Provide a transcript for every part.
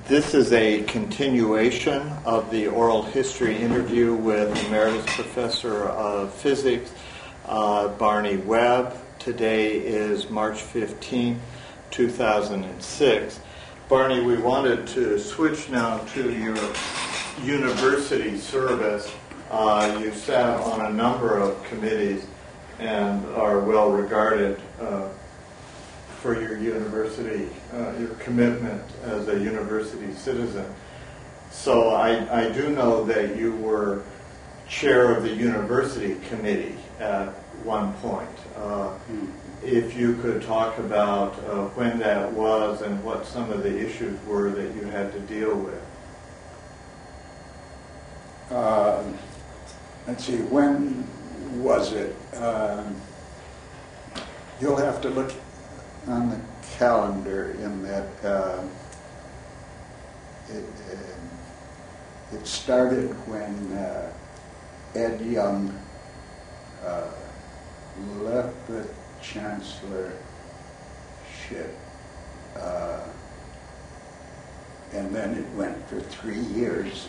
This is a continuation of the oral history interview with Emeritus Professor of Physics, Barney Webb. Today is March 15, 2006. Barney, we wanted to switch now to your university service. You sat on a number of committees and are well regarded for your university, your commitment as a university citizen. So I do know that you were chair of the university committee at one point. If you could talk about when that was and what some of the issues were that you had to deal with. Let's see, when was it? You'll have to look on the calendar in that it started when Ed Young left the chancellorship, and then it went for 3 years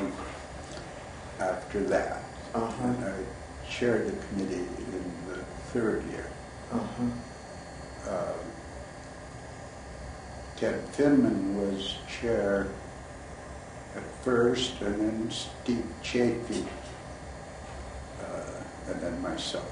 after that. And I chaired the committee in the third year. Ted Finman was chair at first, and then Steve Chafee, and then myself.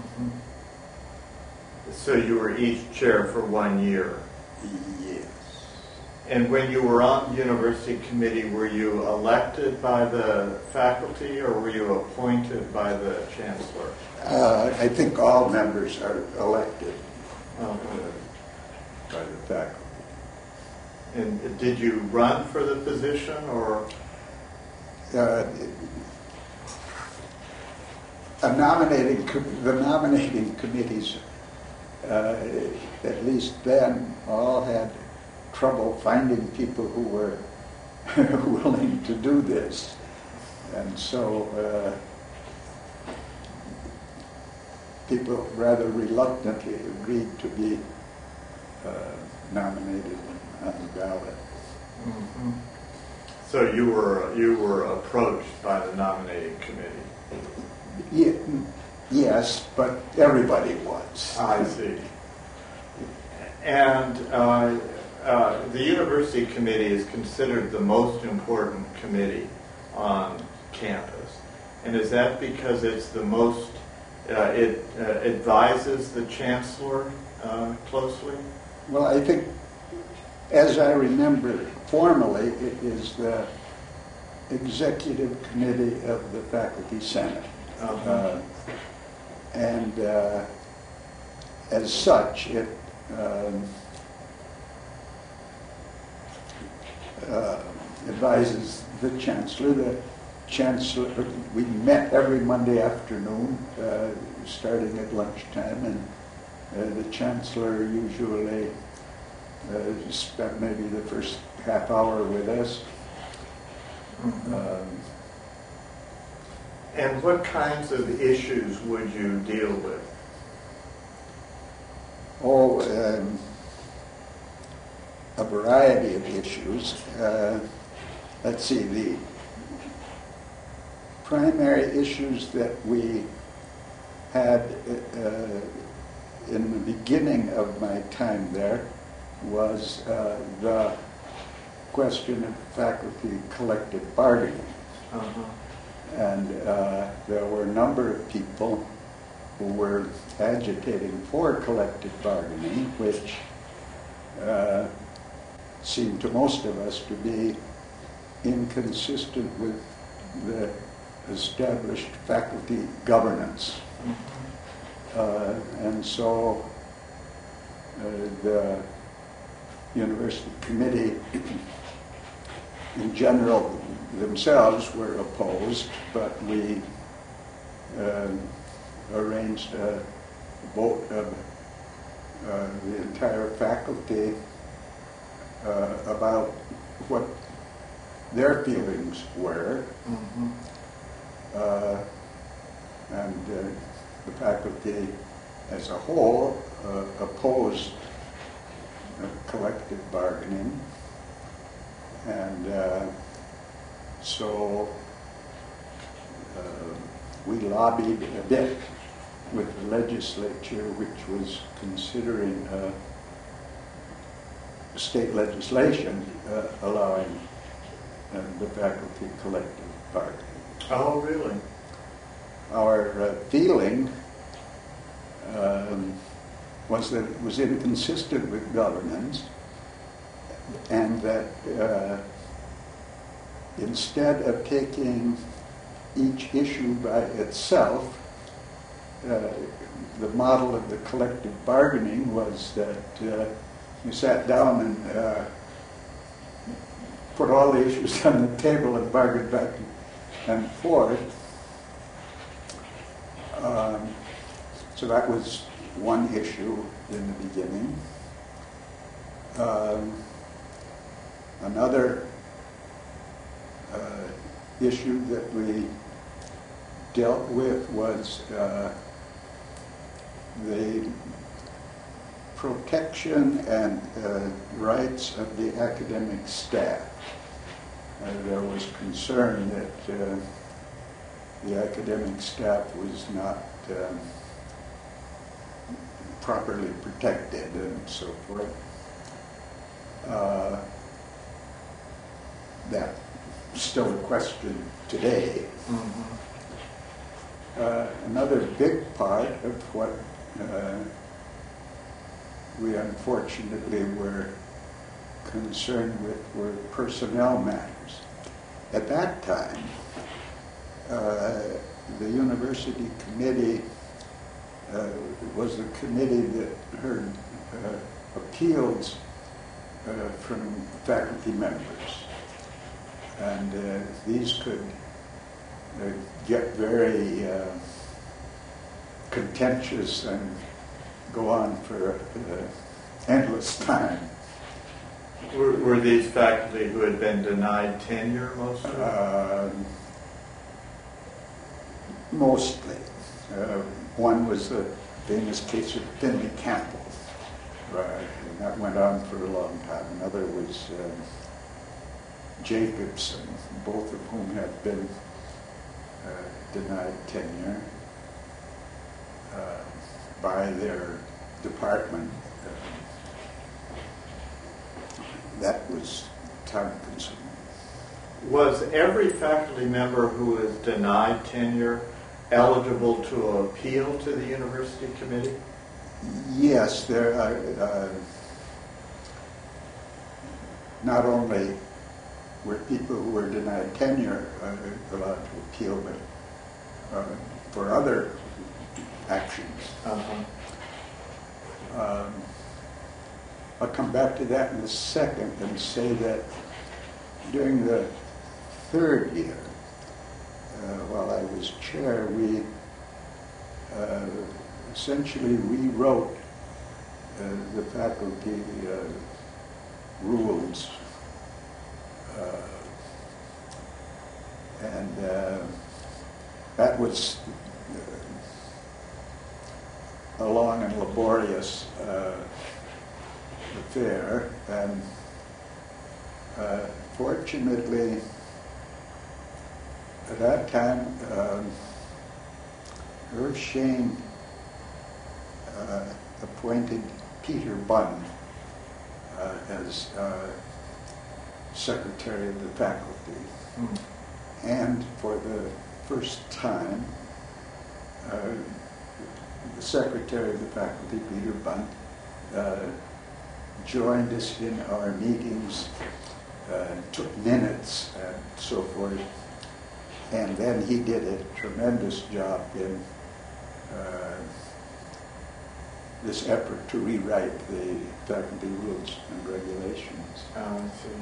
So you were each chair for 1 year? Yes. And when you were on the university committee, were you elected by the faculty or were you appointed by the chancellor? I think all members are elected by the faculty. And did you run for the position, or? The nominating committees, at least then, all had trouble finding people who were willing to do this. And so people rather reluctantly agreed to be nominated on the ballot. So you were approached by the nominating committee? Yes, but everybody was. I see. And the university committee is considered the most important committee on campus. And is that because it's the most, it advises the chancellor closely? Well, I think, as I remember formally, it is the executive committee of the faculty senate. And as such, it advises the chancellor. The chancellor, we met every Monday afternoon, starting at lunchtime, and the chancellor usually spent maybe the first half hour with us. And what kinds of issues would you deal with? A variety of issues. Let's see, the primary issues that we had in the beginning of my time there was the question of faculty collective bargaining. And there were a number of people who were agitating for collective bargaining, which seemed to most of us to be inconsistent with the established faculty governance. And so the university committee in general themselves were opposed, but we arranged a vote of the entire faculty about what their feelings were. And the faculty as a whole opposed collective bargaining. And so we lobbied a bit with the legislature, which was considering state legislation allowing the faculty collective bargaining. Oh, really? Our feeling was that it was inconsistent with governance, and that instead of taking each issue by itself, the model of the collective bargaining was that you sat down and put all the issues on the table and bargained back and forth. So that was one issue in the beginning. Another issue that we dealt with was the protection and rights of the academic staff. There was concern that the academic staff was not properly protected and so forth. That's still a question today. Mm-hmm. Another big part of what we unfortunately were concerned with were personnel matters. At that time, the university committee was the committee that heard appeals from faculty members. And these could get very contentious and go on for endless time. Were these faculty who had been denied tenure mostly? Mostly. One was the famous case of Finley Campbell, and that went on for a long time. Another was Jacobson, both of whom had been denied tenure by their department. That was time-consuming. Was every faculty member who was denied tenure eligible to appeal to the university committee? Yes, there are. Not only were people who were denied tenure allowed to appeal, but for other actions. Uh-huh. I'll come back to that in a second and say that during the third year, while I was chair, we essentially rewrote the faculty rules. And that was a long and laborious affair, and fortunately, at that time, Irv Shane appointed Peter Bunn as secretary of the faculty. Mm. And for the first time, the secretary of the faculty, Peter Bunn, joined us in our meetings, took minutes and so forth. And then he did a tremendous job in this effort to rewrite the faculty rules and regulations. I see.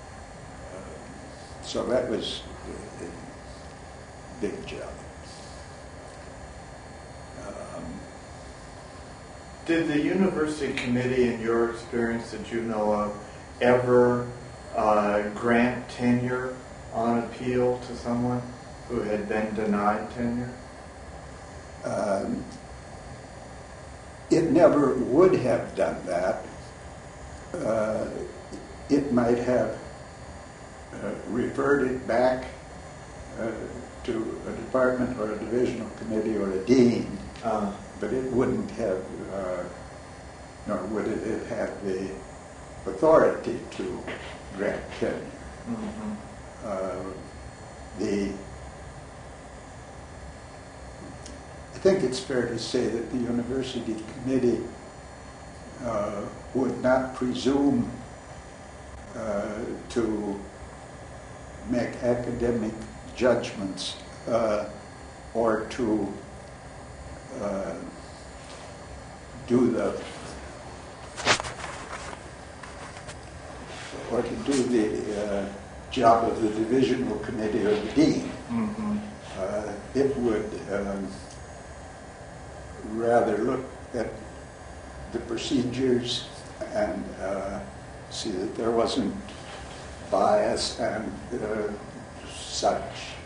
So that was a big job. Did the university committee, in your experience that you know of, ever grant tenure on appeal to someone who had been denied tenure? It never would have done that. It might have referred it back to a department or a divisional committee or a dean, but it wouldn't have, nor would it have the authority to grant tenure. I think it's fair to say that the university committee would not presume to make academic judgments or to do the job of the divisional committee or the dean. It would rather look at the procedures and see that there wasn't bias and such.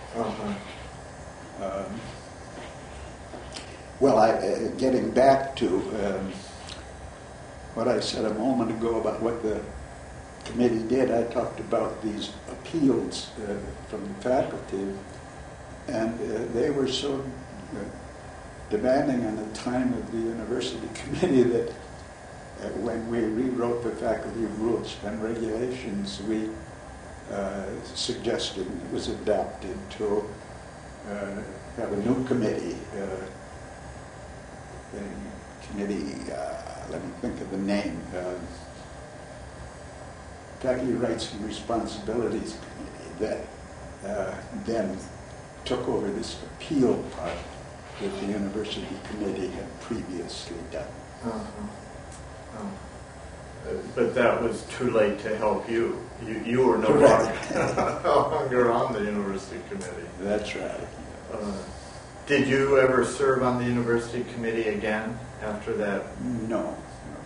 Getting back to what I said a moment ago about what the committee did, I talked about these appeals from the faculty, and they were so demanding on the time of the university committee that when we rewrote the faculty rules and regulations, we suggested it was adopted to have a new committee, let me think of the name, Faculty Rights and Responsibilities Committee, that then took over this appeal part that the university committee had previously done. But that was too late to help you. You were no longer on the university committee. That's right. Did you ever serve on the university committee again after that? No.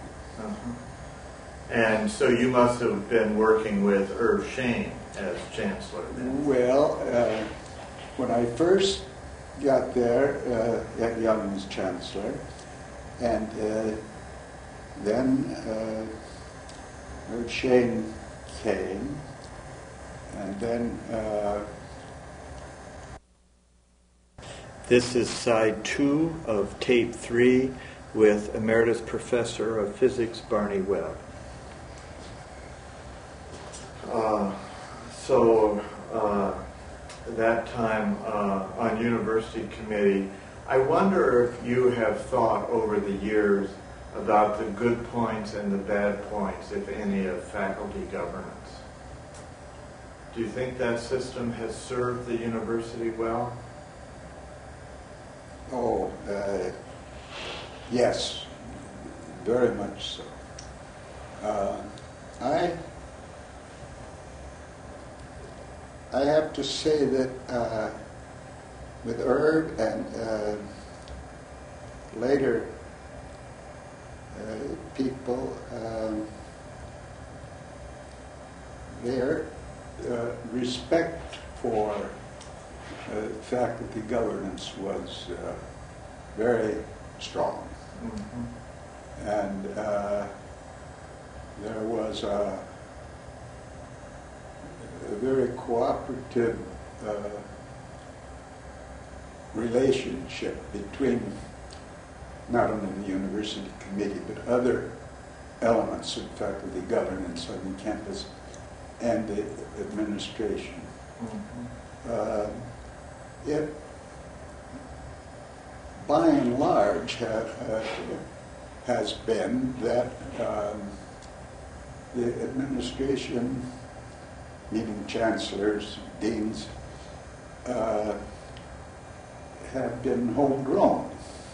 And so you must have been working with Irv Shane as chancellor then. Well, when I first got there, Ed Young was chancellor, and then Irv Shane came, and then this is side 2 of tape 3 with Emeritus Professor of Physics Barney Webb. That time on university committee, I wonder if you have thought over the years about the good points and the bad points, if any, of faculty governance. Do you think that system has served the university well? Oh, yes, very much so. I have to say that with Irv and later people, their respect for faculty governance was very strong. And there was a very cooperative relationship between not only the university committee but other elements of faculty governance on the campus and the administration. It, by and large, has been that the administration, meaning chancellors, deans, have been homegrown.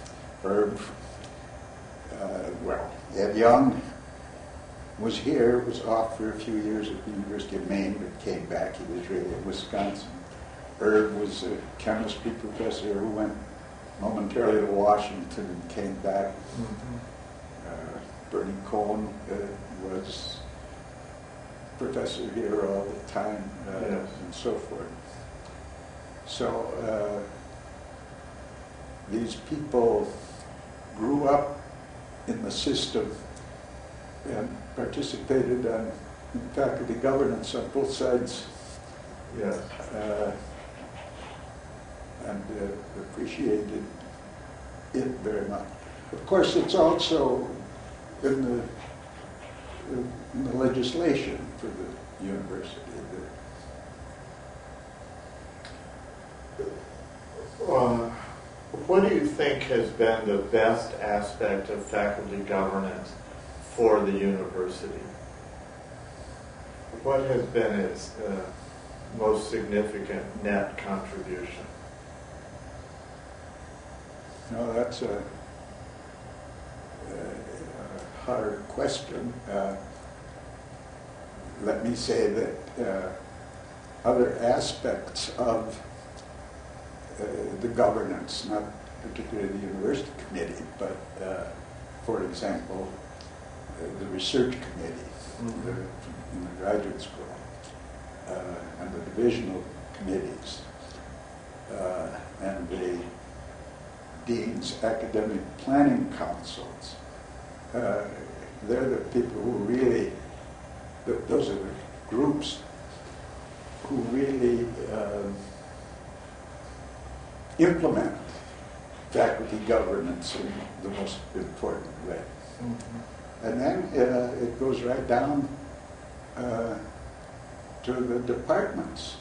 Ed Young was here, was off for a few years at the University of Maine, but came back. He was really in Wisconsin. Irv was a chemistry professor who went momentarily to Washington and came back. Bernie Cohen was professor here all the time, and so forth. So these people grew up in the system and participated in faculty governance on both sides Yes. And appreciated it very much. Of course, it's also in the legislation for the university. What do you think has been the best aspect of faculty governance for the university? What has been its most significant net contribution? No, that's a hard question. Let me say that other aspects of the governance, not particularly the university committee, but for example, the research committee in the graduate school, and the divisional committees, and the dean's academic planning councils. They're the people who really, those are the groups who really implement faculty governance in the most important way. Mm-hmm. And then it goes right down to the departments.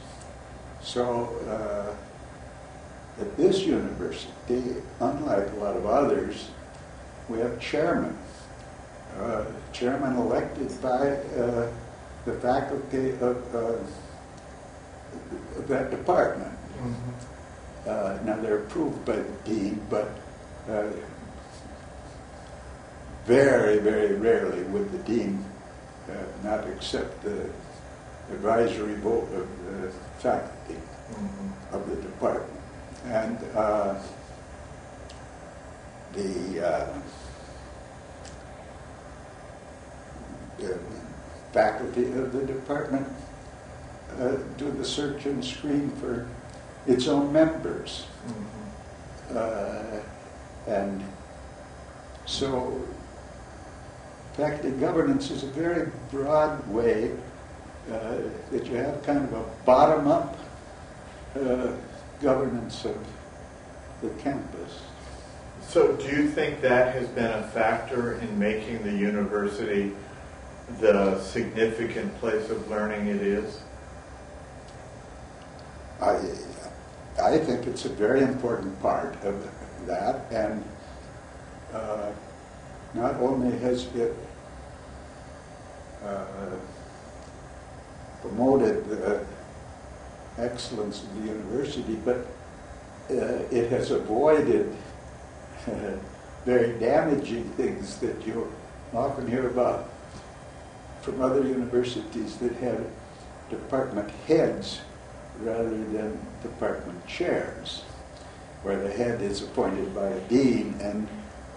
So at this university, unlike a lot of others, we have chairman. Chairman elected by the faculty of that department. Mm-hmm. Now they're approved by the dean, but very, very rarely would the dean not accept the advisory vote of the faculty of the department. And the faculty of the department do the search and screen for its own members. And so faculty governance is a very broad way that you have kind of a bottom-up governance of the campus. So do you think that has been a factor in making the university the significant place of learning it is? I think it's a very important part of that, and not only has it promoted the excellence of the university, but it has avoided very damaging things that you often hear about from other universities that have department heads rather than department chairs, where the head is appointed by a dean, and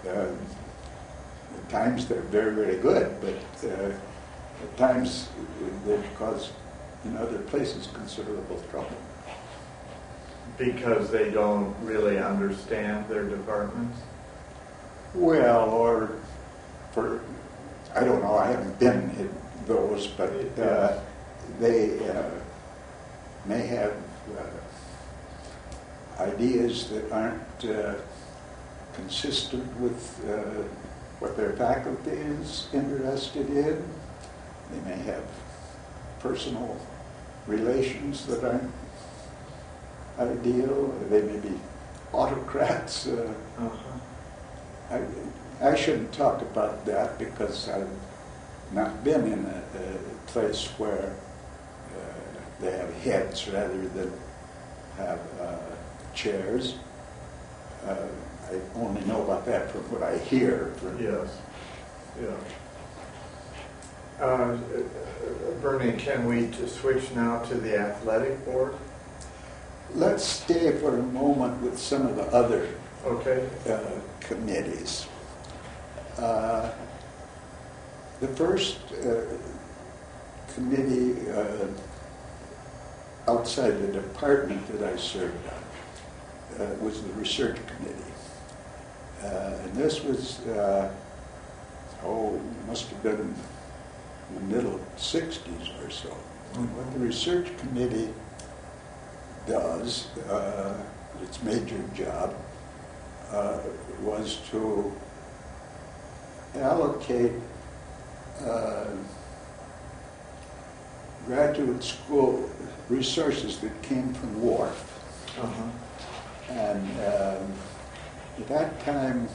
at times they're very, very good, but at times they've caused in other places considerable trouble. Because they don't really understand their departments? Well, or for, I don't know, I haven't been in those, but they may have ideas that aren't consistent with what their faculty is interested in. They may have personal relations that aren't ideal. They may be autocrats. I shouldn't talk about that because I've not been in a place where they have heads rather than have chairs. I only know about that from what I hear. Yes. Yeah. Bernie, can we switch now to the athletic board? Let's stay for a moment with some of the other committees. The first committee outside the department that I served on was the research committee. And this was, must have been in the middle 60s or so. And what the research committee does, its major job, was to allocate graduate school resources that came from WARF. And at that time,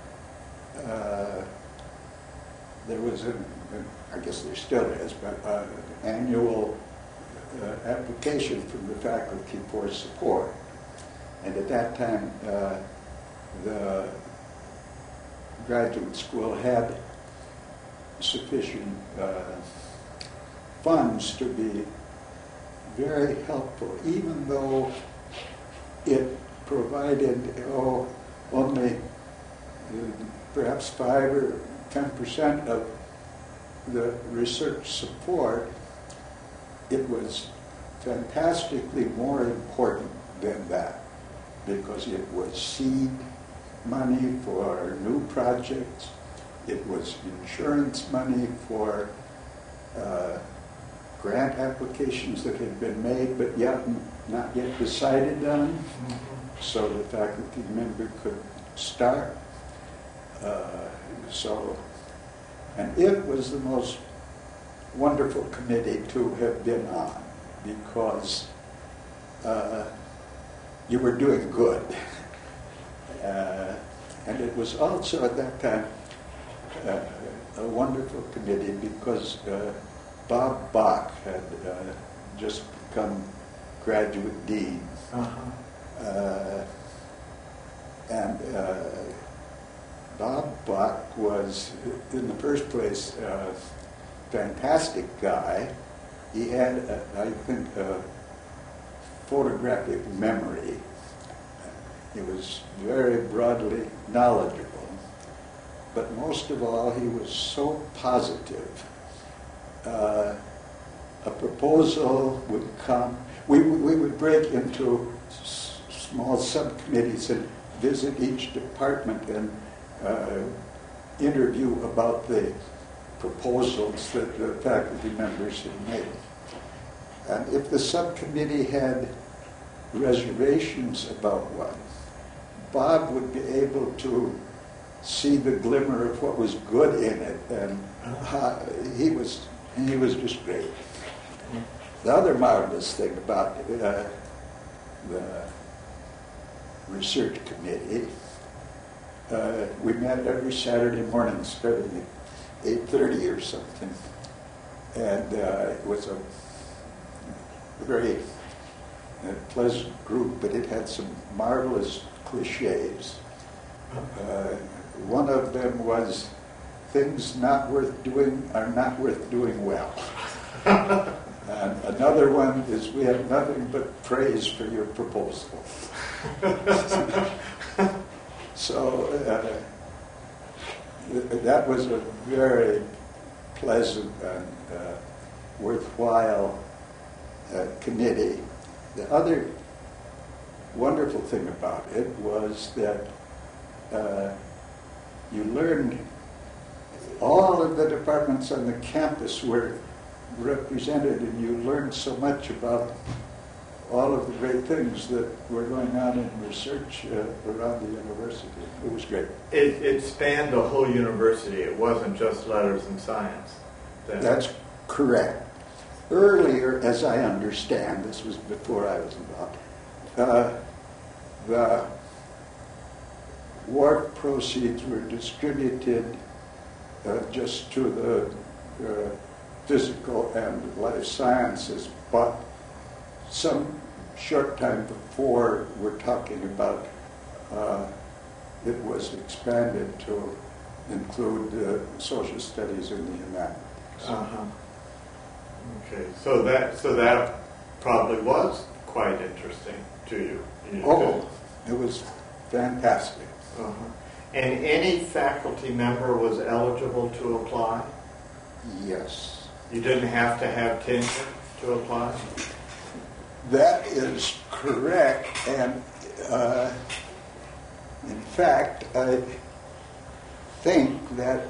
there was I guess there still is, but an annual application from the faculty for support. And at that time, the graduate school had sufficient funds to be very helpful, even though it provided only perhaps 5 or 10% of the research support. It was fantastically more important than that, because it was seed money for new projects, it was insurance money for grant applications that had been made but not yet decided on, so the faculty member could start. And it was the most wonderful committee to have been on, because you were doing good. And it was also at that time a wonderful committee, because Bob Bach had just become graduate dean. And Bob Bach was, in the first place, a fantastic guy. He had, I think, a photographic memory. He was very broadly knowledgeable. But most of all, he was so positive. A proposal would come. We would break into small subcommittees and visit each department and interview about the proposals that the faculty members had made. And if the subcommittee had reservations about one, Bob would be able to see the glimmer of what was good in it, and he was just great. The other marvelous thing about the research committee, we met every Saturday morning starting at 8:30 or something, and it was a very pleasant group, but it had some marvelous cliches. One of them was, things not worth doing are not worth doing well. And another one is, we have nothing but praise for your proposal. So that was a very pleasant and worthwhile committee. The other wonderful thing about it was that you learned, all of the departments on the campus were represented, and you learned so much about all of the great things that were going on in research around the university. It was great. It spanned the whole university. It wasn't just letters and science. That's correct. Earlier, as I understand, this was before I was involved, the WARF proceeds were distributed just to the physical and life sciences, but some short time before, we're talking about it was expanded to include social studies in the humanities. Okay, so that probably was quite interesting to you. It was fantastic. And any faculty member was eligible to apply? Yes. You didn't have to have tenure to apply? That is correct, and in fact, I think that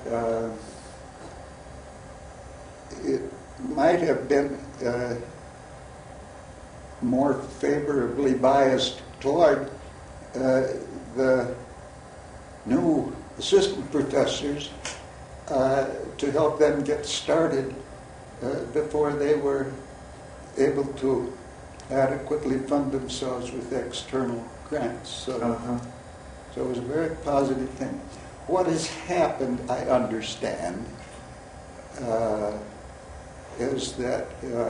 it might have been more favorably biased toward the new assistant professors to help them get started before they were able to adequately fund themselves with external grants. So it was a very positive thing. What has happened, I understand, is that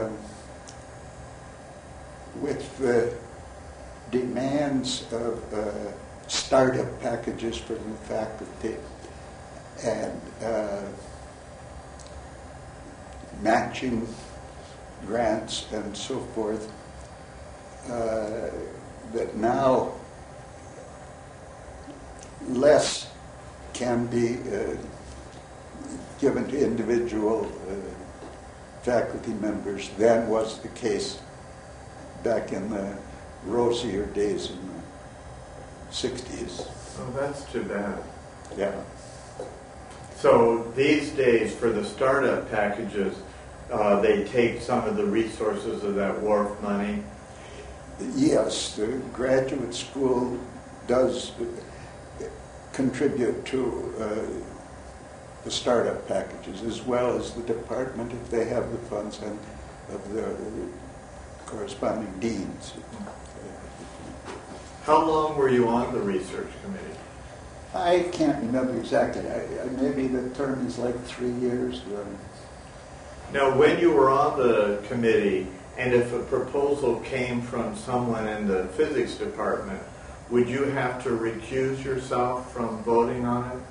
with the demands of startup packages from the faculty and matching grants and so forth, that now less can be given to individual faculty members than was the case back in the rosier days in the 60s. Oh, that's too bad. Yeah. So these days, for the startup packages, they take some of the resources of that WARF money. Yes, the graduate school does contribute to the startup packages, as well as the department if they have the funds, and of the corresponding deans. How long were you on the research committee? I can't remember exactly. Maybe the term is like 3 years. Now, when you were on the committee, and if a proposal came from someone in the physics department, would you have to recuse yourself from voting on it?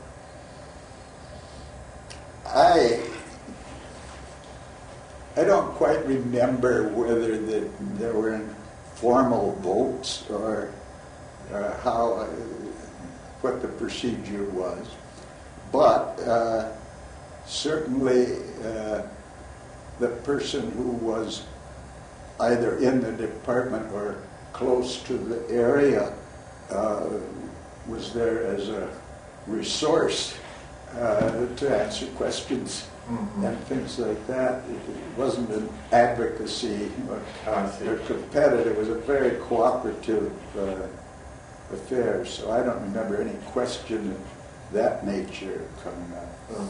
I don't quite remember whether there were formal votes or how what the procedure was, but certainly the person who was either in the department or close to the area was there as a resource to answer questions and things like that. It wasn't an advocacy or competitive. It was a very cooperative affair. So I don't remember any question of that nature coming up.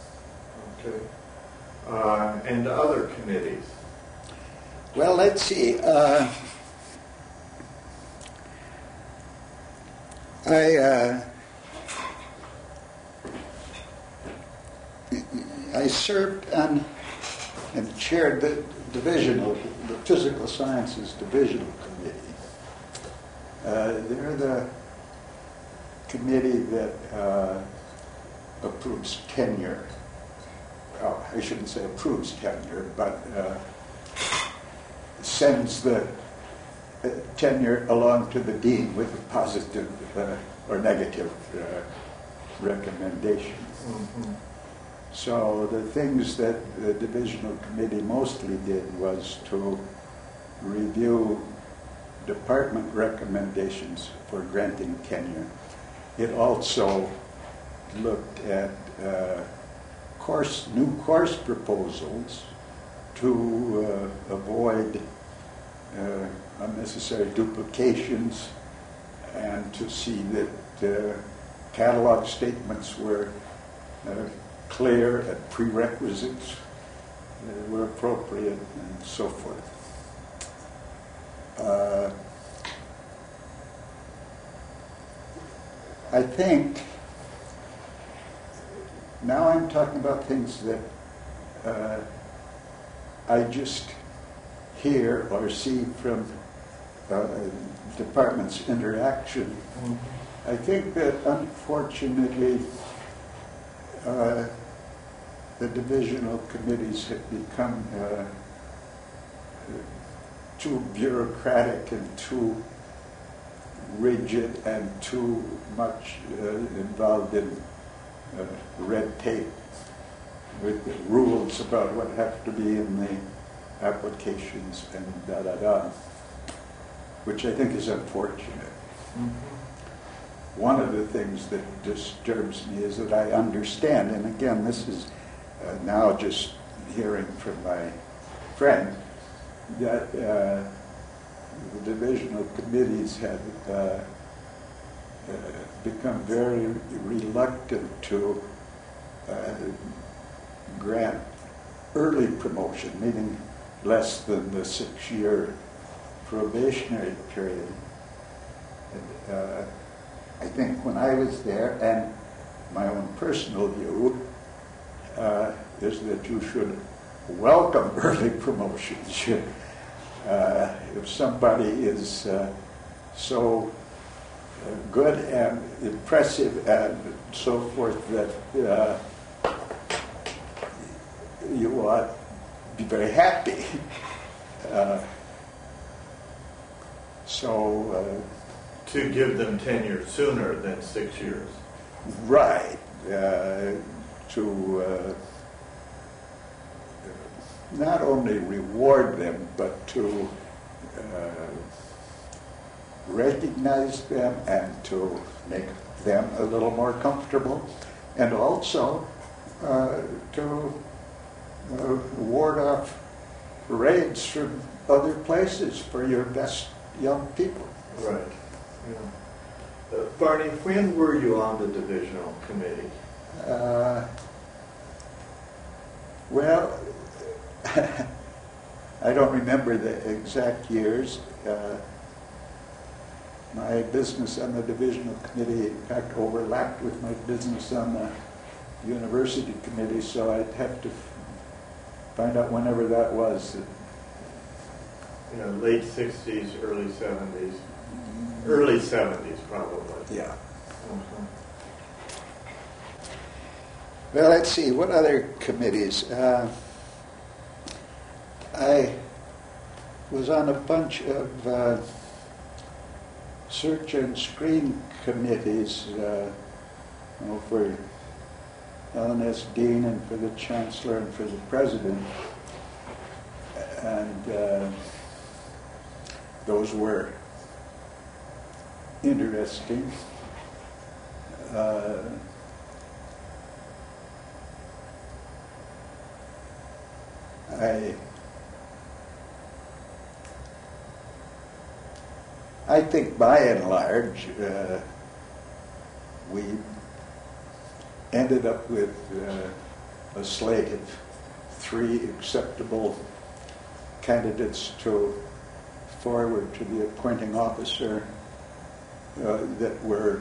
Okay. And other committees? Well, let's see. I served on and chaired the physical sciences divisional committee. They're the committee that approves tenure. Well, I shouldn't say approves tenure, but sends the tenure along to the dean with a positive or negative recommendation. So the things that the divisional committee mostly did was to review department recommendations for granting tenure. It also looked at new course proposals to avoid unnecessary duplications and to see that catalog statements were clear and prerequisites were appropriate and so forth. I think now I'm talking about things that I just hear or see from departments' interaction. I think that unfortunately the divisional committees have become too bureaucratic and too rigid and too much involved in red tape with rules about what have to be in the applications and da-da-da, which I think is unfortunate. One of the things that disturbs me is that I understand, and again, this is now just hearing from my friend, that divisional committees had become very reluctant to grant early promotion, meaning less than the 6-year probationary period. And, I think when I was there, and my own personal view is that you should welcome early promotions. If somebody is so good and impressive and so forth that you ought to be very happy. To give them tenure sooner than 6 years. Right. To not only reward them, but to recognize them and to make them a little more comfortable, and also to ward off raids from other places for your best young people. Right. Yeah. Barney, when were you on the divisional committee? Well, I don't remember the exact years. My business on the divisional committee, in fact, overlapped with my business on the university committee, so I'd have to find out whenever that was. Late 60s, early 70s. Early 70s, probably. Yeah. Uh-huh. Well, let's see, what other committees? I was on a bunch of search and screen committees for L&S Dean and for the Chancellor and for the President. And those were interesting. I think by and large we ended up with a slate of 3 acceptable candidates to forward to the appointing officer that were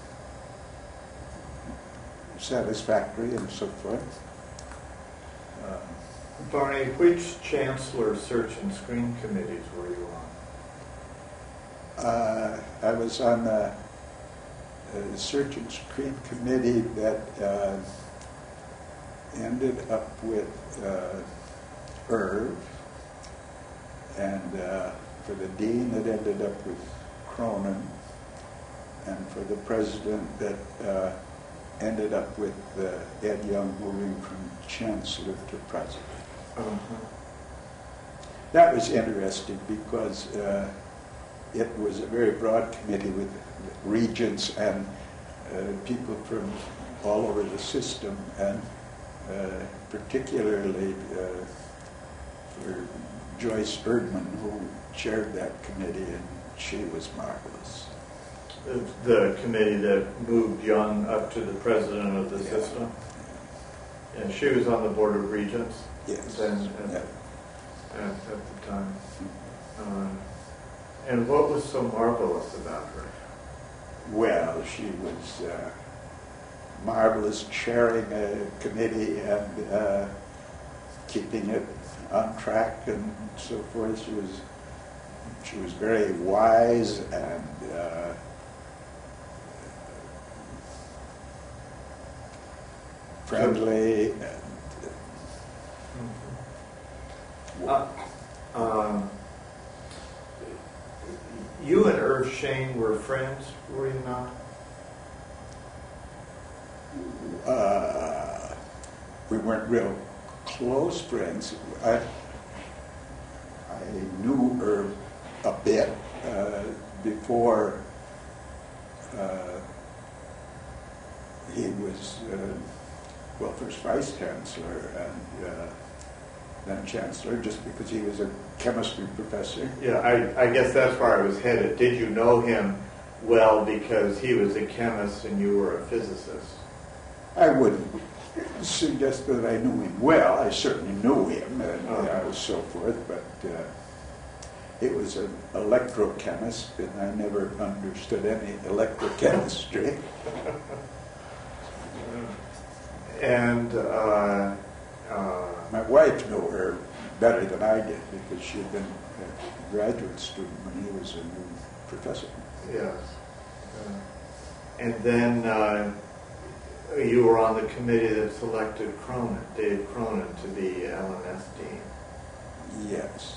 satisfactory and so forth. Barney, which Chancellor search and screen committees were you on? I was on the search and screen committee that ended up with Irv, and for the dean it ended up with Cronin, and for the president that ended up with Ed Young moving from chancellor to president. Uh-huh. That was interesting because it was a very broad committee with regents and people from all over the system, and particularly for Joyce Erdman, who chaired that committee, and she was marvelous. The committee that moved Young up to the president of the system? And she was on the Board of Regents? Yes. Then at the time. And what was so marvelous about her? Well, she was marvelous chairing a committee and keeping it on track and so forth. She was very wise and friendly. You and Irv Shane were friends, were you not? We weren't real close friends. I knew Irv a bit before he was, first vice chancellor, and then chancellor, just because he was a chemistry professor. Yeah, I guess that's where I was headed. Did you know him well because he was a chemist and you were a physicist? I wouldn't suggest that I knew him well. I certainly knew him and so forth, but it was an electrochemist, and I never understood any electrochemistry. And my wife knew her better than I did because she had been a graduate student when he was a new professor. yes. And then you were on the committee that selected Cronin, Dave Cronin, to be LMS dean. Yes.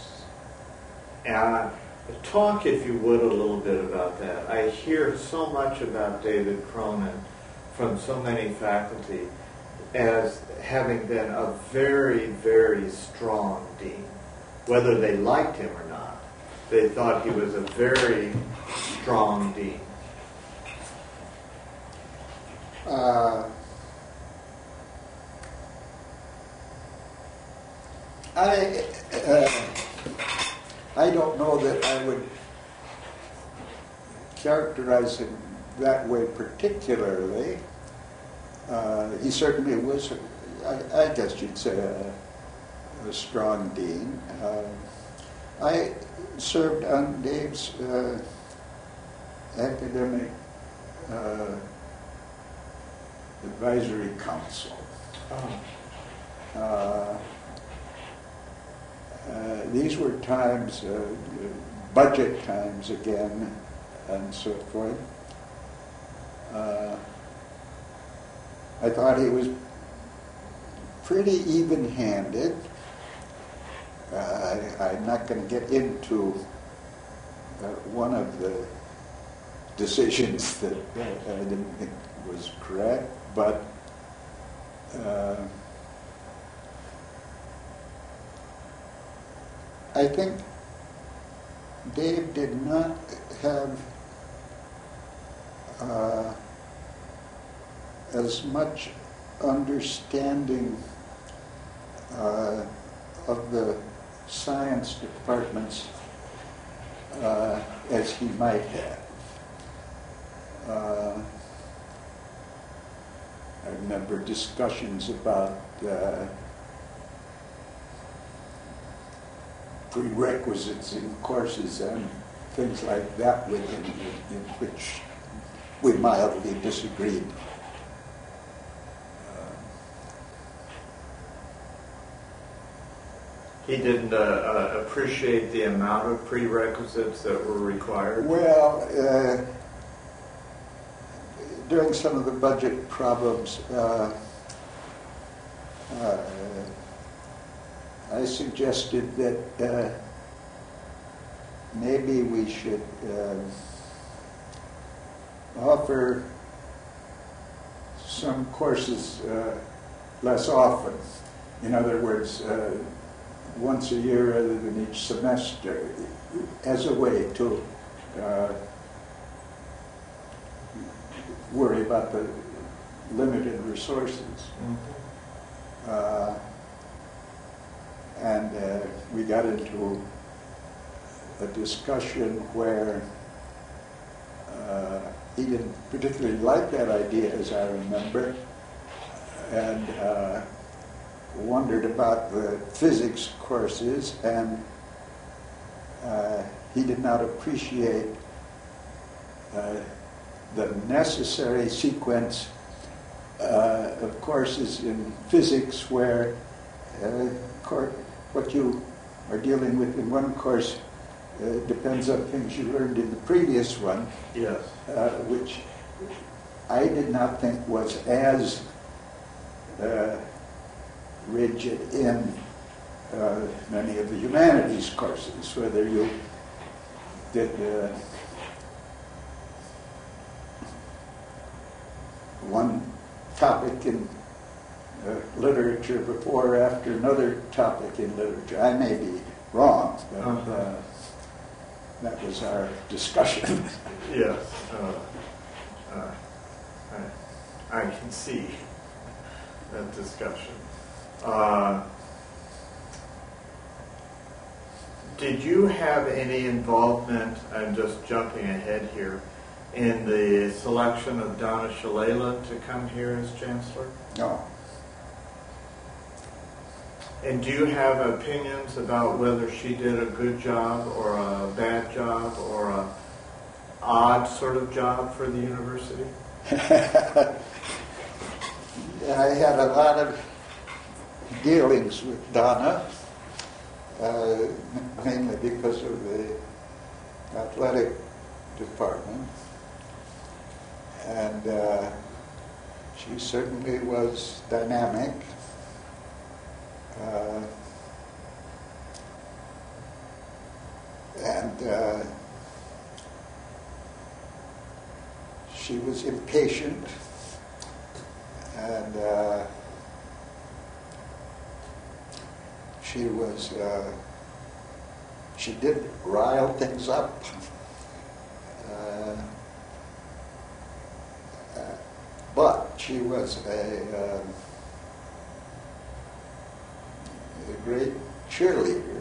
Talk, if you would, a little bit about that. I hear so much about David Cronin from so many faculty as having been a very, very strong dean. Whether they liked him or not, they thought he was a very strong dean. I don't know that I would characterize him that way particularly. He certainly was, I guess you'd say, a strong dean. I served on Dave's academic advisory council. These were times, budget times again, and so forth. I thought he was pretty even-handed. I'm not going to get into one of the decisions that I didn't think was correct, but I think Dave did not have as much understanding of the science departments as he might have. I remember discussions about prerequisites in courses and things like that with him, in which we mildly disagreed. He didn't appreciate the amount of prerequisites that were required? Well, during some of the budget problems, I suggested that maybe we should offer some courses less often. In other words, once a year rather than each semester, as a way to worry about the limited resources. Mm-hmm. And we got into a discussion where he didn't particularly like that idea, as I remember, and wondered about the physics courses, and he did not appreciate the necessary sequence of courses in physics where what you are dealing with in one course depends on things you learned in the previous one. Yes. Which I did not think was as rigid in many of the humanities courses, whether you did one topic in literature before or after another topic in literature. I may be wrong, but that was our discussion. Yes. I can see that discussion. Did you have any involvement, I'm just jumping ahead here, in the selection of Donna Shalala to come here as Chancellor? No. And do you have opinions about whether she did a good job or a bad job or a odd sort of job for the university? I had a lot of dealings with Donna, mainly because of the athletic department. And she certainly was dynamic. And she was impatient, and she did rile things up. But she was a great cheerleader.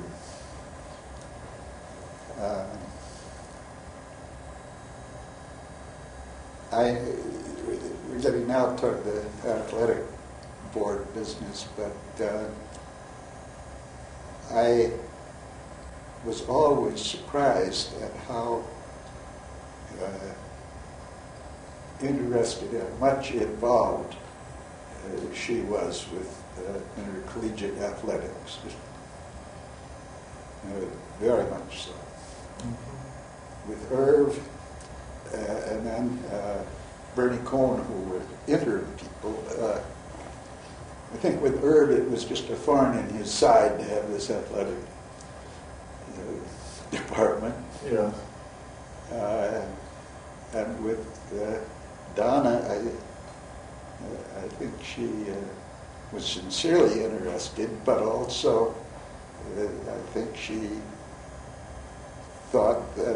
We're getting now toward the athletic board business, but I was always surprised at how interested and much involved she was with intercollegiate athletics. Very much so. Mm-hmm. With Irv, and then Bernie Cohen, who would interim people. I think with Irv, it was just a thorn in his side to have this athletic department. Yeah. And with Donna, I think she was sincerely interested, but also I think she thought that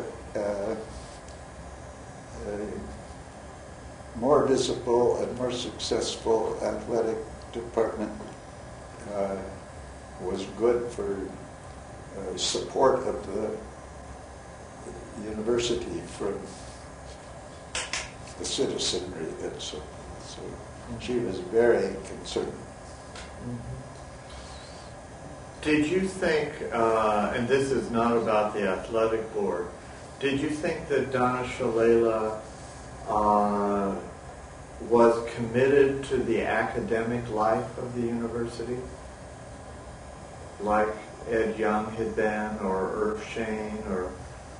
more visible and more successful athletic department was good for support of the university from the citizenry and so forth. So she was very concerned. Did you think, and this is not about the athletic board, did you think that Donna Shalala was committed to the academic life of the university, like Ed Young had been, or Irv Shane, or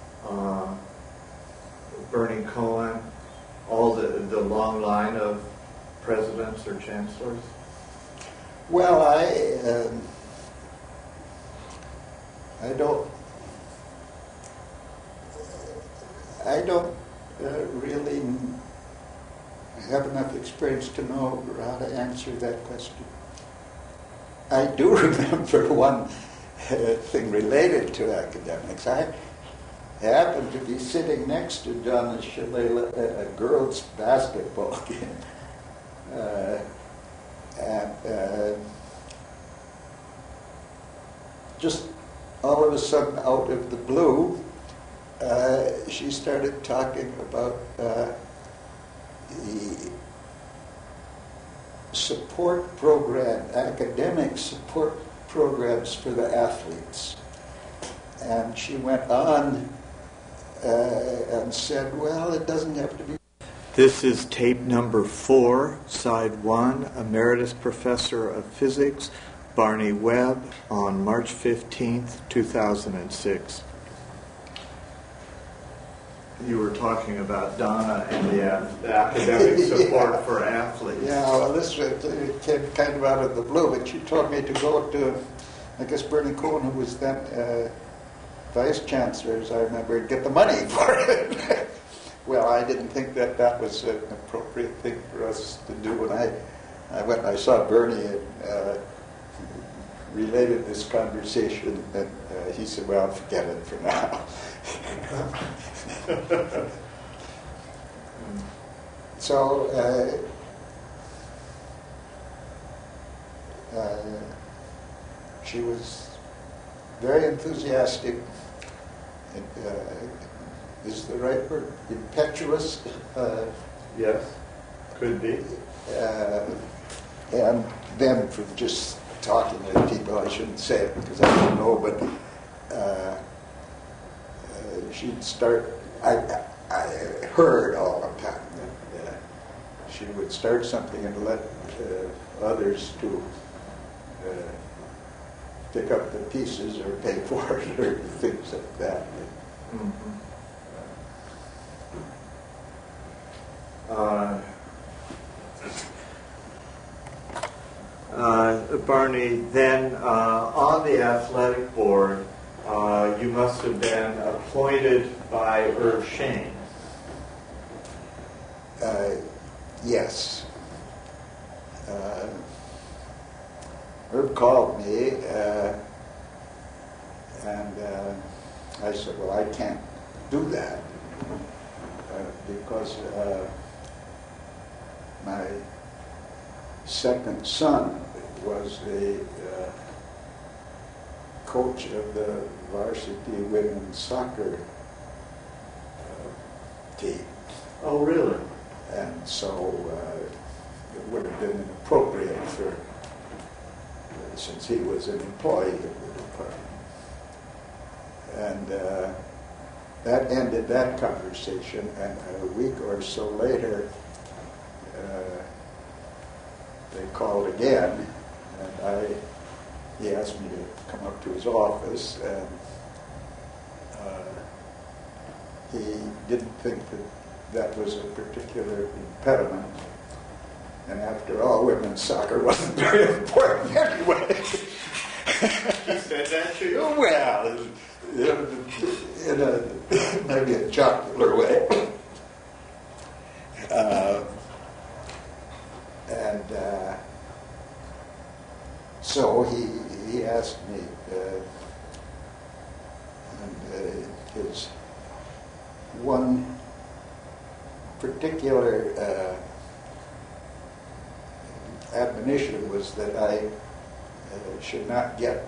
Bernie Cohen, all the long line of presidents or chancellors? Well, I don't really have enough experience to know how to answer that question. I do remember one thing related to academics. I happened to be sitting next to Donna Shalala at a girls' basketball game. And just all of a sudden, out of the blue, she started talking about the support program, academic support programs for the athletes. And she went on and said, well, it doesn't have to be. This is tape number 4, side 1, Emeritus Professor of Physics, Barney Webb, on March 15th, 2006. You were talking about Donna and the academic support for athletes. Yeah, well, this came kind of out of the blue, but she told me to go to, I guess, Bernie Cohen, who was then vice chancellor, as I remember, and get the money for it. Well, I didn't think that was an appropriate thing for us to do. When I went and I saw Bernie and related this conversation, and he said, well, forget it for now. So she was very enthusiastic, is the right word, impetuous. Yes, could be. And then for just talking with people, I shouldn't say it because I don't know, but she'd start, I heard all the time that she would start something and let others to pick up the pieces or pay for it or things like that. Mm-hmm. Barney, then on the athletic board, you must have been appointed by Irv Shane. Yes. Herb called me, and I said, well, I can't do that because my second son was the coach of the varsity women's soccer team. Oh, really? And so it would have been inappropriate for, since he was an employee of the department. And that ended that conversation, and a week or so later, they called again, and he asked me to come up to his office, and he didn't think that was a particular impediment. And after all, women's soccer wasn't very important anyway. He said that to you? Well, in a maybe a jocular way. So he asked me, and his one particular admonition was that I should not get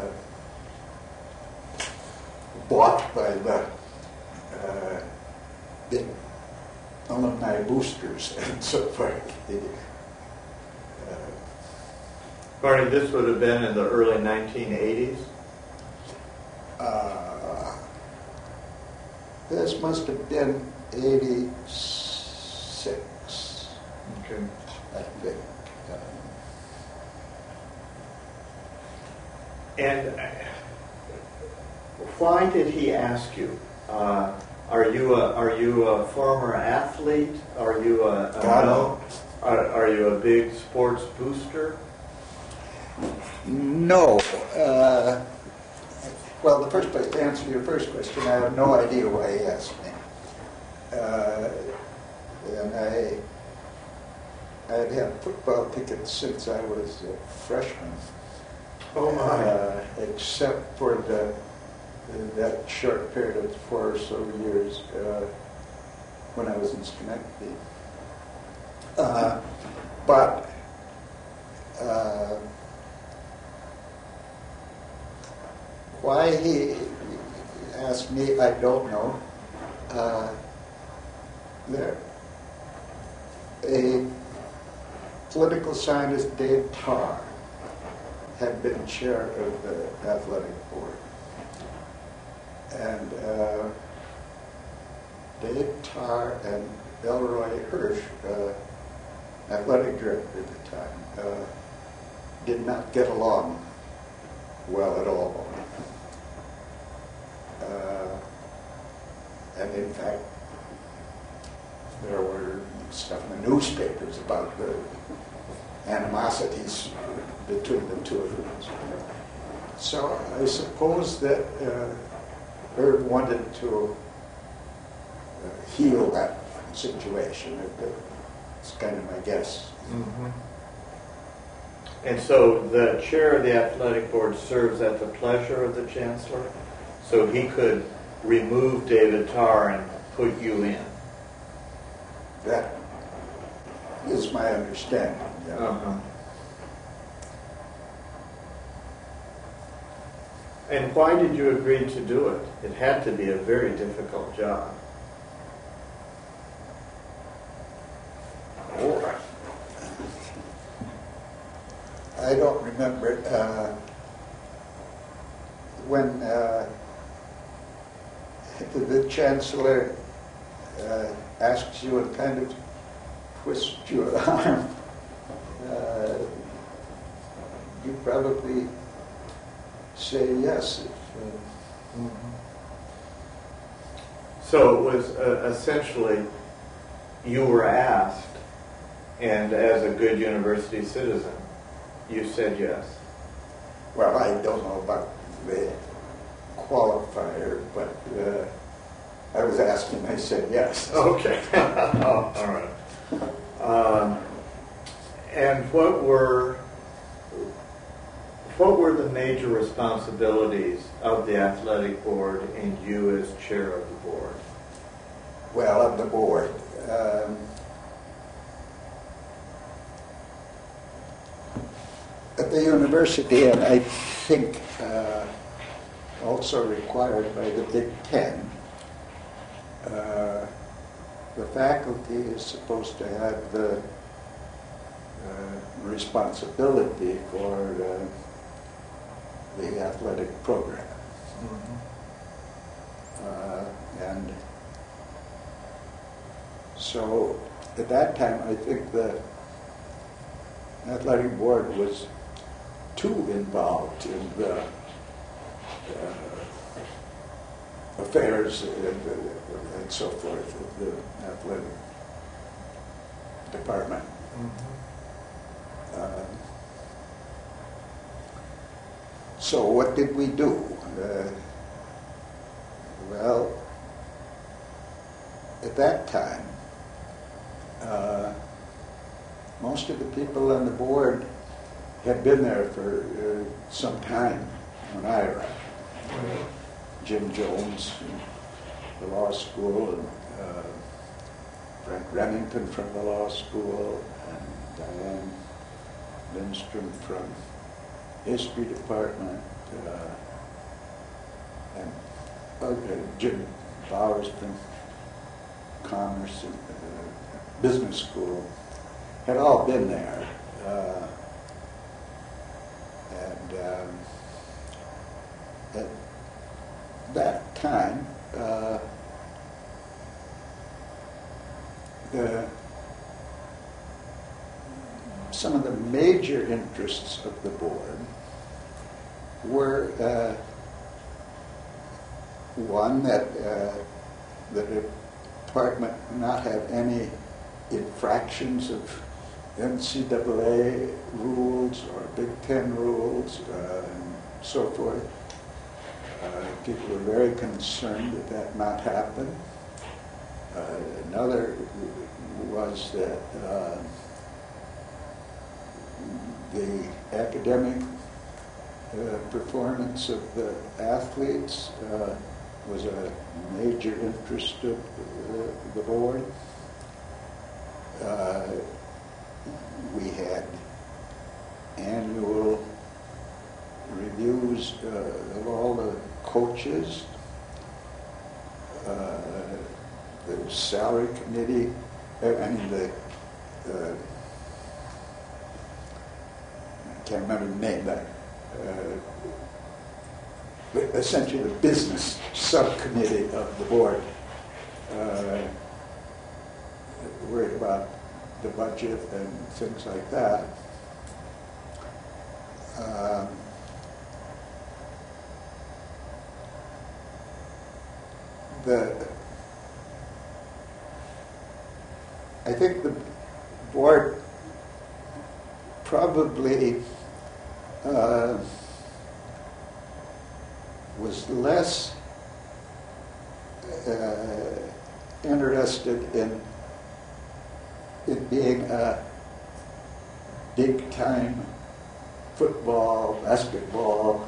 bought by the big alumni boosters and so forth. Barney, this would have been in the early 1980s? This must have been 86, Okay. I think. And why did he ask you? Are you a former athlete? Are you No. Are you a big sports booster? No. Well, the first place, to answer your first question, I have no idea why he asked me. And I had had football tickets since I was a freshman. Oh my! Except for that short period of 4 or so years when I was in Schenectady. But why he asked me, I don't know. A political scientist, Dave Tarr, had been chair of the athletic board. And Dave Tarr and Elroy Hirsch, athletic director at the time, did not get along well at all. And in fact, there were stuff in the newspapers about the animosities between the two of them. So I suppose that Irv wanted to heal that situation. It's kind of my guess. Mm-hmm. And so the chair of the athletic board serves at the pleasure of the chancellor? So he could remove David Tarr and put you in? That is my understanding. Yeah. Uh-huh. And why did you agree to do it? It had to be a very difficult job. I don't remember when the chancellor asks you and kind of twists your arm. You probably say yes. So it was essentially you were asked, and as a good university citizen, you said yes. Well, I don't know about the qualifier, but I was asked and I said yes. Okay. Oh, all right. And what were the major responsibilities of the athletic board and you as chair of the board? Well, of the board. At the university, and I think also required by the Big Ten, the faculty is supposed to have the responsibility for the athletic program. And so at that time, I think the athletic board was too involved in the affairs and so forth of the athletic department. So what did we do? Well, at that time, most of the people on the board had been there for some time when I arrived. Jim Jones from the law school, and Frank Remington from the law school, and Diane Lindstrom from history department, and Jim Bowers from commerce and business school had all been there. At that time, some of the major interests of the board were one, that the department not have any infractions of NCAA rules or Big Ten rules and so forth. People were very concerned that that not happen. Another was that the academic performance of the athletes was a major interest of the board. We had annual reviews of all the coaches. The salary committee, I can't remember the name, but essentially the business subcommittee of the board worried about the budget and things like that. I think the board probably was less interested in it being a big-time football, basketball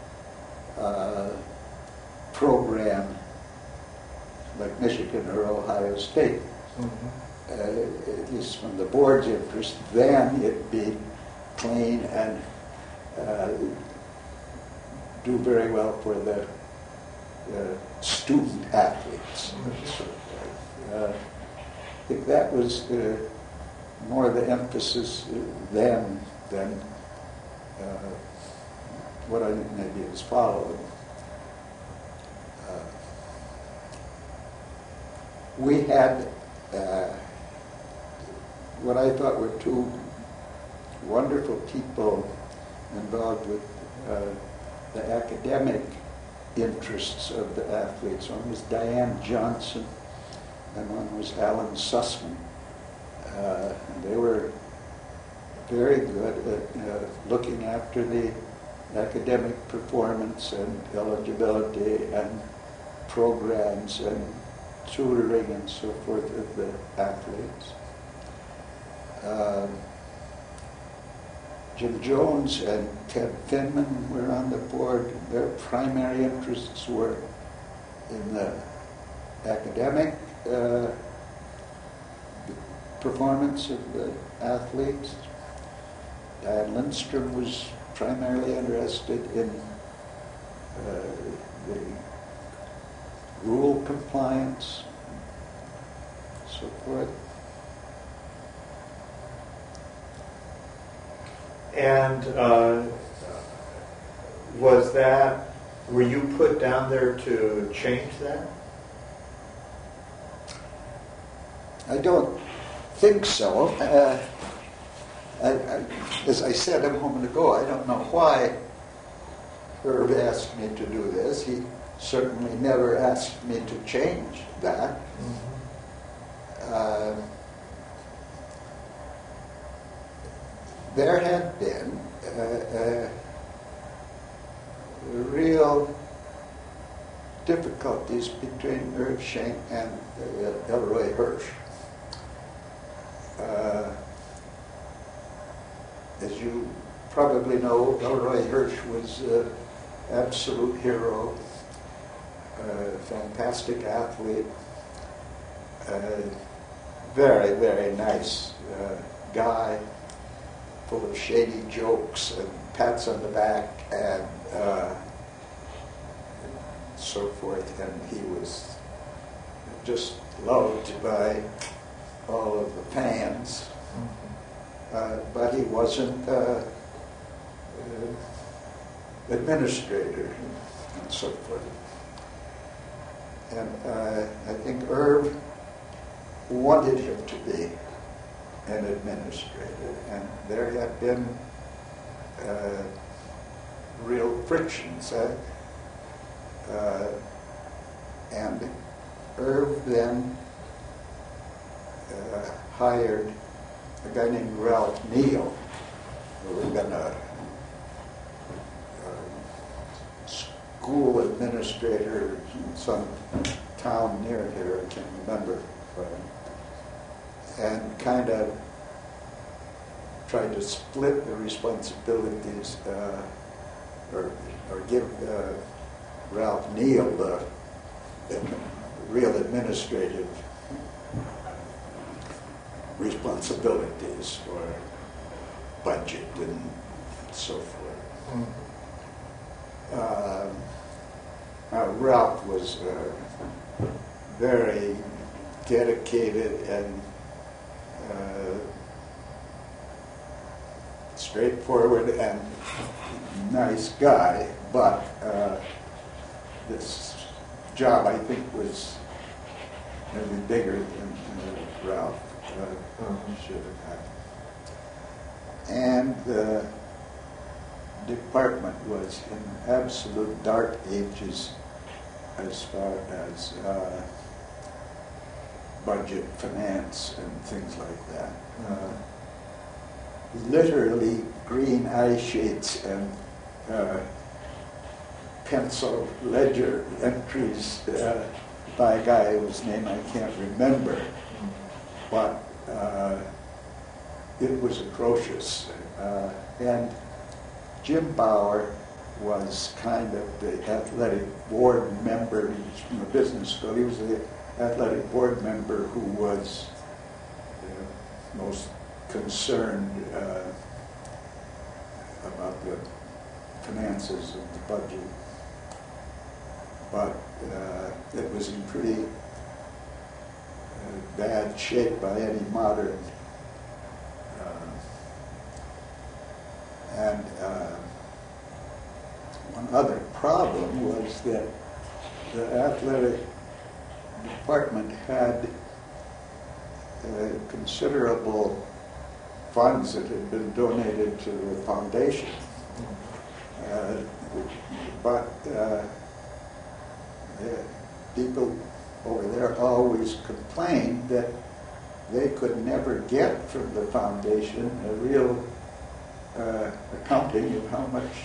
program like Michigan or Ohio State. At least from the board's interest, then it'd be clean and do very well for the student athletes. I think that was more the emphasis then than what I think maybe is followed. We had what I thought were two wonderful people involved with the academic interests of the athletes. One was Diane Johnson, and one was Alan Sussman. And they were very good at looking after the academic performance and eligibility and programs and tutoring and so forth of the athletes. Jim Jones and Ted Finman were on the board. Their primary interests were in the academic performance of the athletes. Diane Lindstrom was primarily interested in the rule compliance, and so forth. And were you put down there to change that? I don't think so. As I said a moment ago, I don't know why Herb asked me to do this. He certainly never asked me to change that. Mm-hmm. There had been real difficulties between Irv Schenck and Elroy Hirsch. As you probably know, Elroy Hirsch was an absolute hero, a fantastic athlete, very, very nice guy, full of shady jokes and pats on the back and so forth, and he was just loved by all of the fans. But he wasn't administrator and so forth. And I think Irv wanted him to be an administrator, and there had been real frictions. And Irv then hired a guy named Ralph Neal, who had been a school administrator in some town near here, I can't remember, and kind of tried to split the responsibilities or give Ralph Neal the real administrative responsibilities for budget and so forth. Ralph was very dedicated and straightforward and nice guy, but this job, I think, was maybe bigger than Ralph should have had. And the department was in absolute dark ages as far as budget, finance, and things like that. Literally green eye shades and pencil ledger entries by a guy whose name I can't remember, but it was atrocious. And Jim Bauer was kind of the athletic board member. He was from a business school. He was the athletic board member who was most concerned about the finances of the budget, but it was in pretty bad shape by any modern. And one other problem was that the athletic department had considerable funds that had been donated to the foundation. But people over there always complained that they could never get from the foundation a real accounting of how much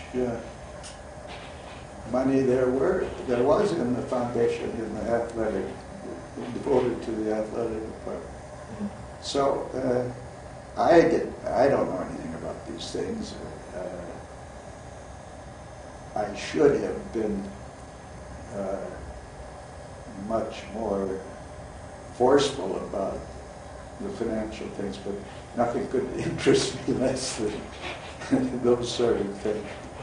money there was in the foundation in the athletic, devoted to the athletic department. So I don't know anything about these things. I should have been much more forceful about the financial things, but nothing could interest me less than those sort of things.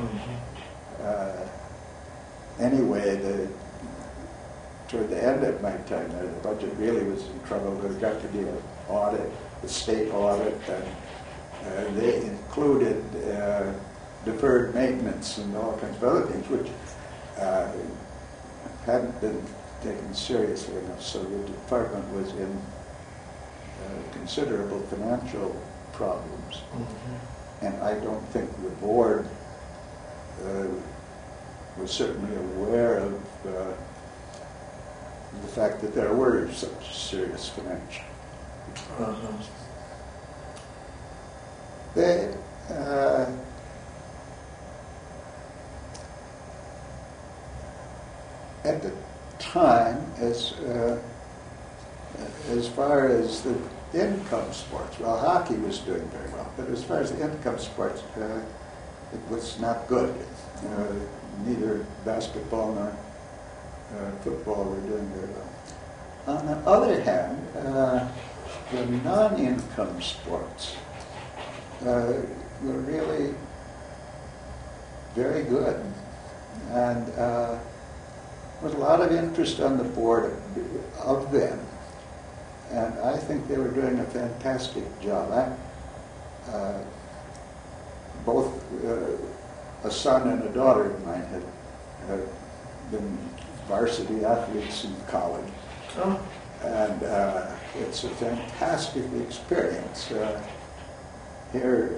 Anyway, toward the end of my time there, the budget really was in trouble. There got to be an audit, the state audit, and they included deferred maintenance and all kinds of other things, which hadn't been taken seriously enough. So the department was in considerable financial problems. And I don't think the board was certainly aware of the fact that there were such serious financial problems. They at the time, as far as the income sports, well, hockey was doing very well, but as far as the income sports, it was not good. Neither basketball nor football were doing very well. On the other hand, the non-income sports were really very good, and there was a lot of interest on the board of them, and I think they were doing a fantastic job. Both a son and a daughter of mine had been varsity athletes in college. Oh. And it's a fantastic experience. Here,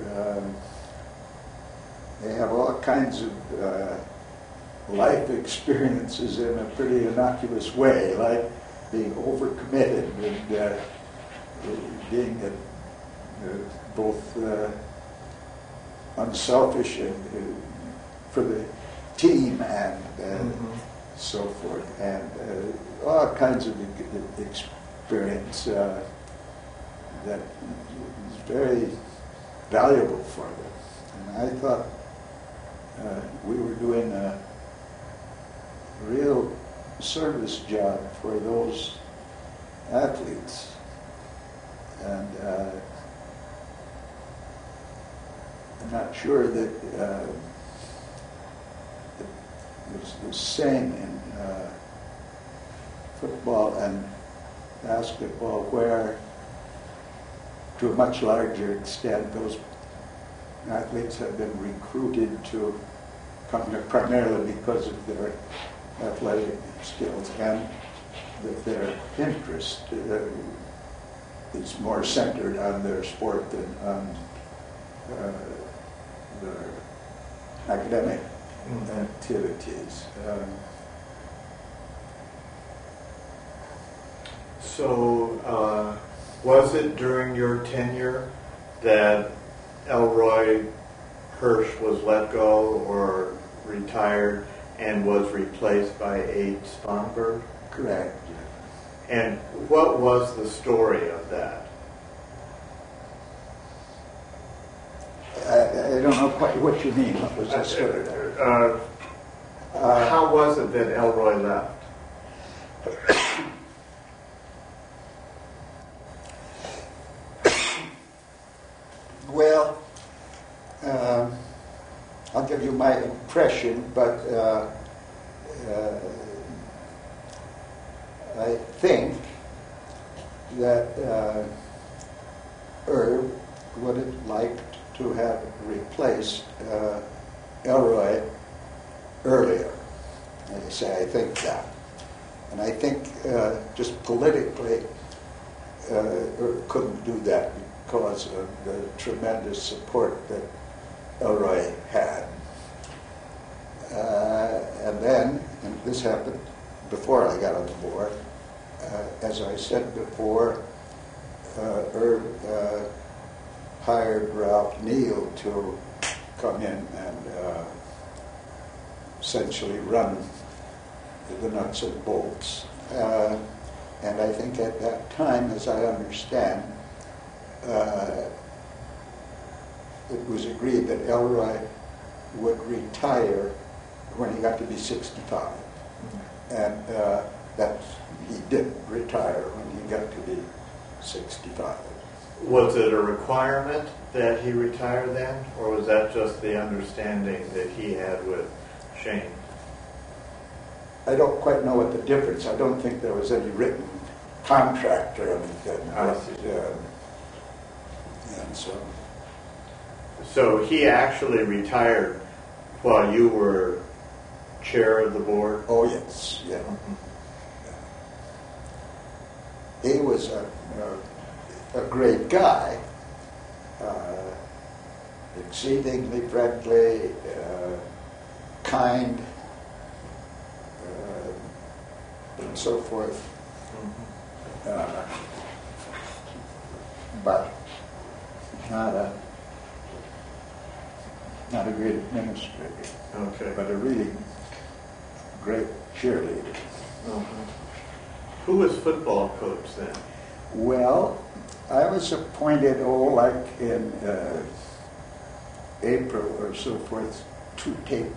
they have all kinds of life experiences in a pretty innocuous way, like being overcommitted and being both unselfish and for the team and so forth, and all kinds of experience that is very valuable for them. And I thought we were doing a real service job for those athletes, and I'm not sure that it was the same in football and basketball, where to a much larger extent those athletes have been recruited to come here primarily because of their athletic skills, and that their interest is more centered on their sport than on their academic activities. So, was it during your tenure that Elroy Hirsch was let go or retired and was replaced by Abe Sponberg? Correct. And what was the story of that? I don't know quite what you mean. What was the story there? How was it that Elroy left? Well, I'll give you my impression, but I think that Irv would have liked to have replaced Elroy earlier. I say I think that. And I think just politically Irv couldn't do that because of the tremendous support that Elroy had. And then, and this happened before I got on the board, as I said before, Irv hired Ralph Neal to come in and essentially run the nuts and bolts. And I think at that time, as I understand, it was agreed that Elroy would retire when he got to be 65. Mm-hmm. And that he did retire when he got to be 65. Was it a requirement that he retire then, or was that just the understanding that he had with Shane? I don't quite know what the difference. I don't think there was any written contract or anything. I see. And so. So he actually retired while you were chair of the board? Oh yes, yeah. Mm-hmm. Yeah. He was a great guy, exceedingly friendly, kind, and so forth. Mm-hmm. But not a great administrator. Okay. But a really great cheerleader. Uh-huh. Who was football coach then? Well, I was appointed, like in April or so forth, to take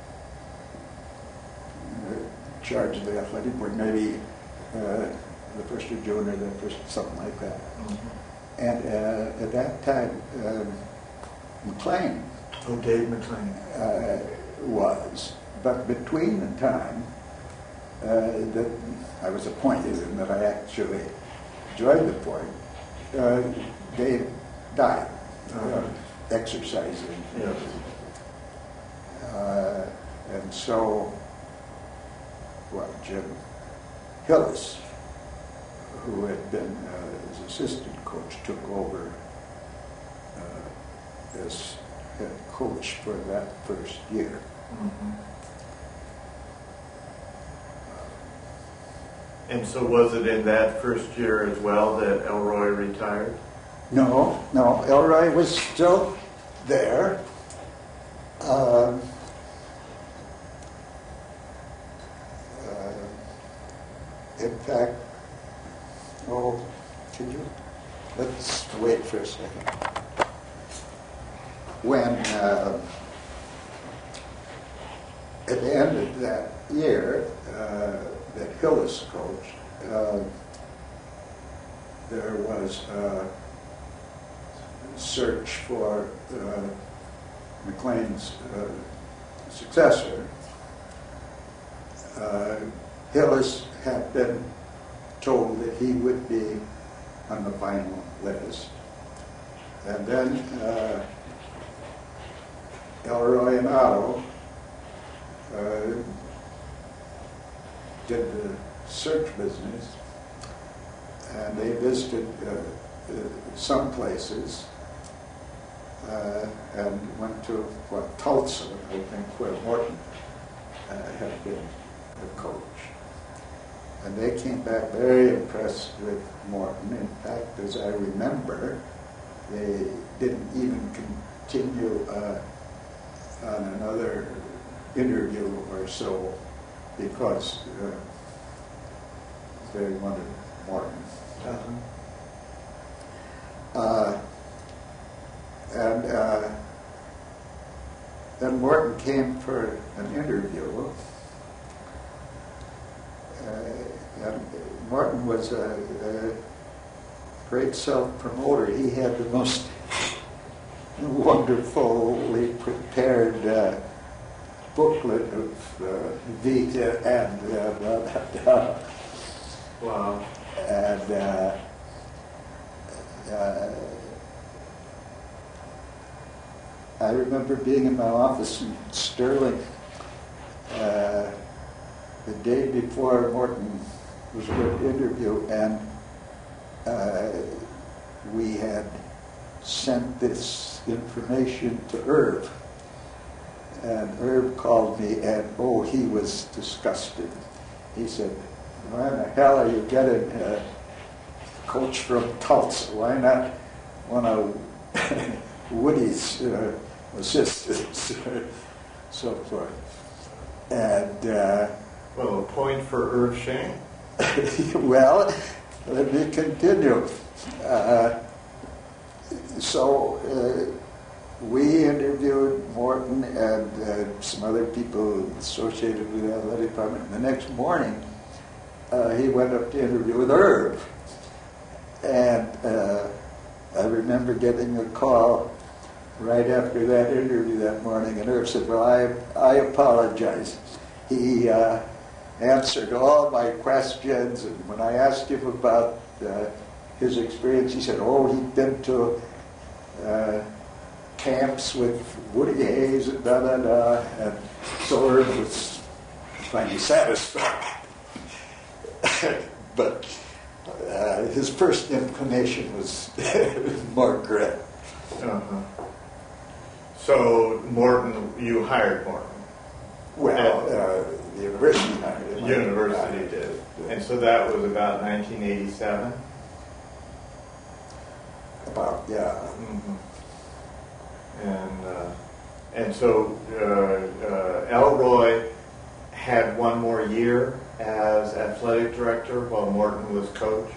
charge of the athletic board, maybe the 1st of June or the 1st, something like that. Mm-hmm. And at that time, McLean. Oh, Dave McLean. Was. But between the time that I was appointed and that I actually joined the board, Dave died exercising. Yes. And so, Jim Hillis, who had been his assistant coach, took over as head coach for that first year. Mm-hmm. And so was it in that first year as well that Elroy retired? No, Elroy was still there. In fact, let's wait for a second. When, at the end of that year, that Hillis coached, there was a search for McLean's successor. Hillis had been told that he would be on the final list. And then Elroy and Otto did the search business, and they visited some places and went to Tulsa, I think, where Morton had been the coach. And they came back very impressed with Morton. In fact, as I remember, they didn't even continue on another interview or so because they wanted Morton. And then Morton came for an interview. And Morton was a great self-promoter. He had the most wonderfully prepared booklet of Vita and blah, blah, blah. Wow. And I remember being in my office in Sterling the day before Morton was going to interview, and we had sent this information to Irv. And Irv called me, and he was disgusted. He said, "Why the hell are you getting a coach from Tulsa? Why not one of Woody's assistants?" So forth. And well, a point for Irv Shane. well, let me continue. So we interviewed Morton and some other people associated with the athletic department. The next morning, he went up to interview with Irv. And I remember getting a call right after that interview that morning, and Irv said, "Well, I apologize. He answered all my questions, and when I asked him about his experience, he said, he'd been to camps with Woody Hayes and da-da-da," and so Irv was finally satisfied. But his first inclination was more grit. Uh-huh. So Morton, you hired Morton? Well, the university hired him. University did. And so that was about 1987? About, yeah. Mm-hmm. And so Elroy had one more year as athletic director while Morton was coach?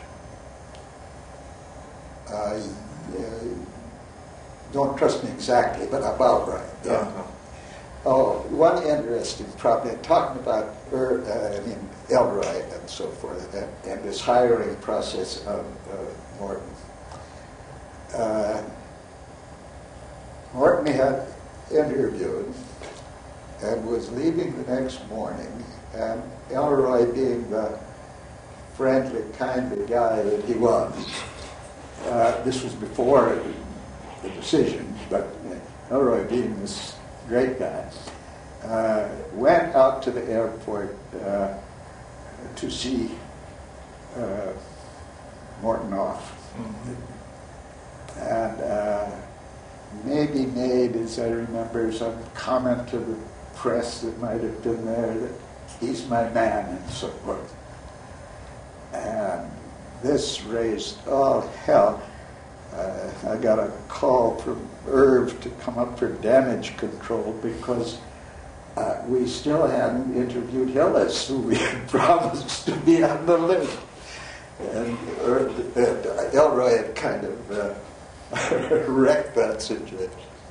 Don't trust me exactly, but about right. Yeah. Uh-huh. One interesting problem, talking about Elroy and so forth, and this hiring process of Morton. Morton had interviewed and was leaving the next morning, and Elroy, being the friendly, kindly guy that he was, this was before the decision, but Elroy, being this great guy, went out to the airport to see Morton off. Mm-hmm. And maybe made, as I remember, some comment to the press that might have been there that he's my man and so forth. And this raised all hell. I got a call from Irv to come up for damage control because we still hadn't interviewed Hillis, who we had promised to be on the list. And Elroy had kind of wrecked that situation.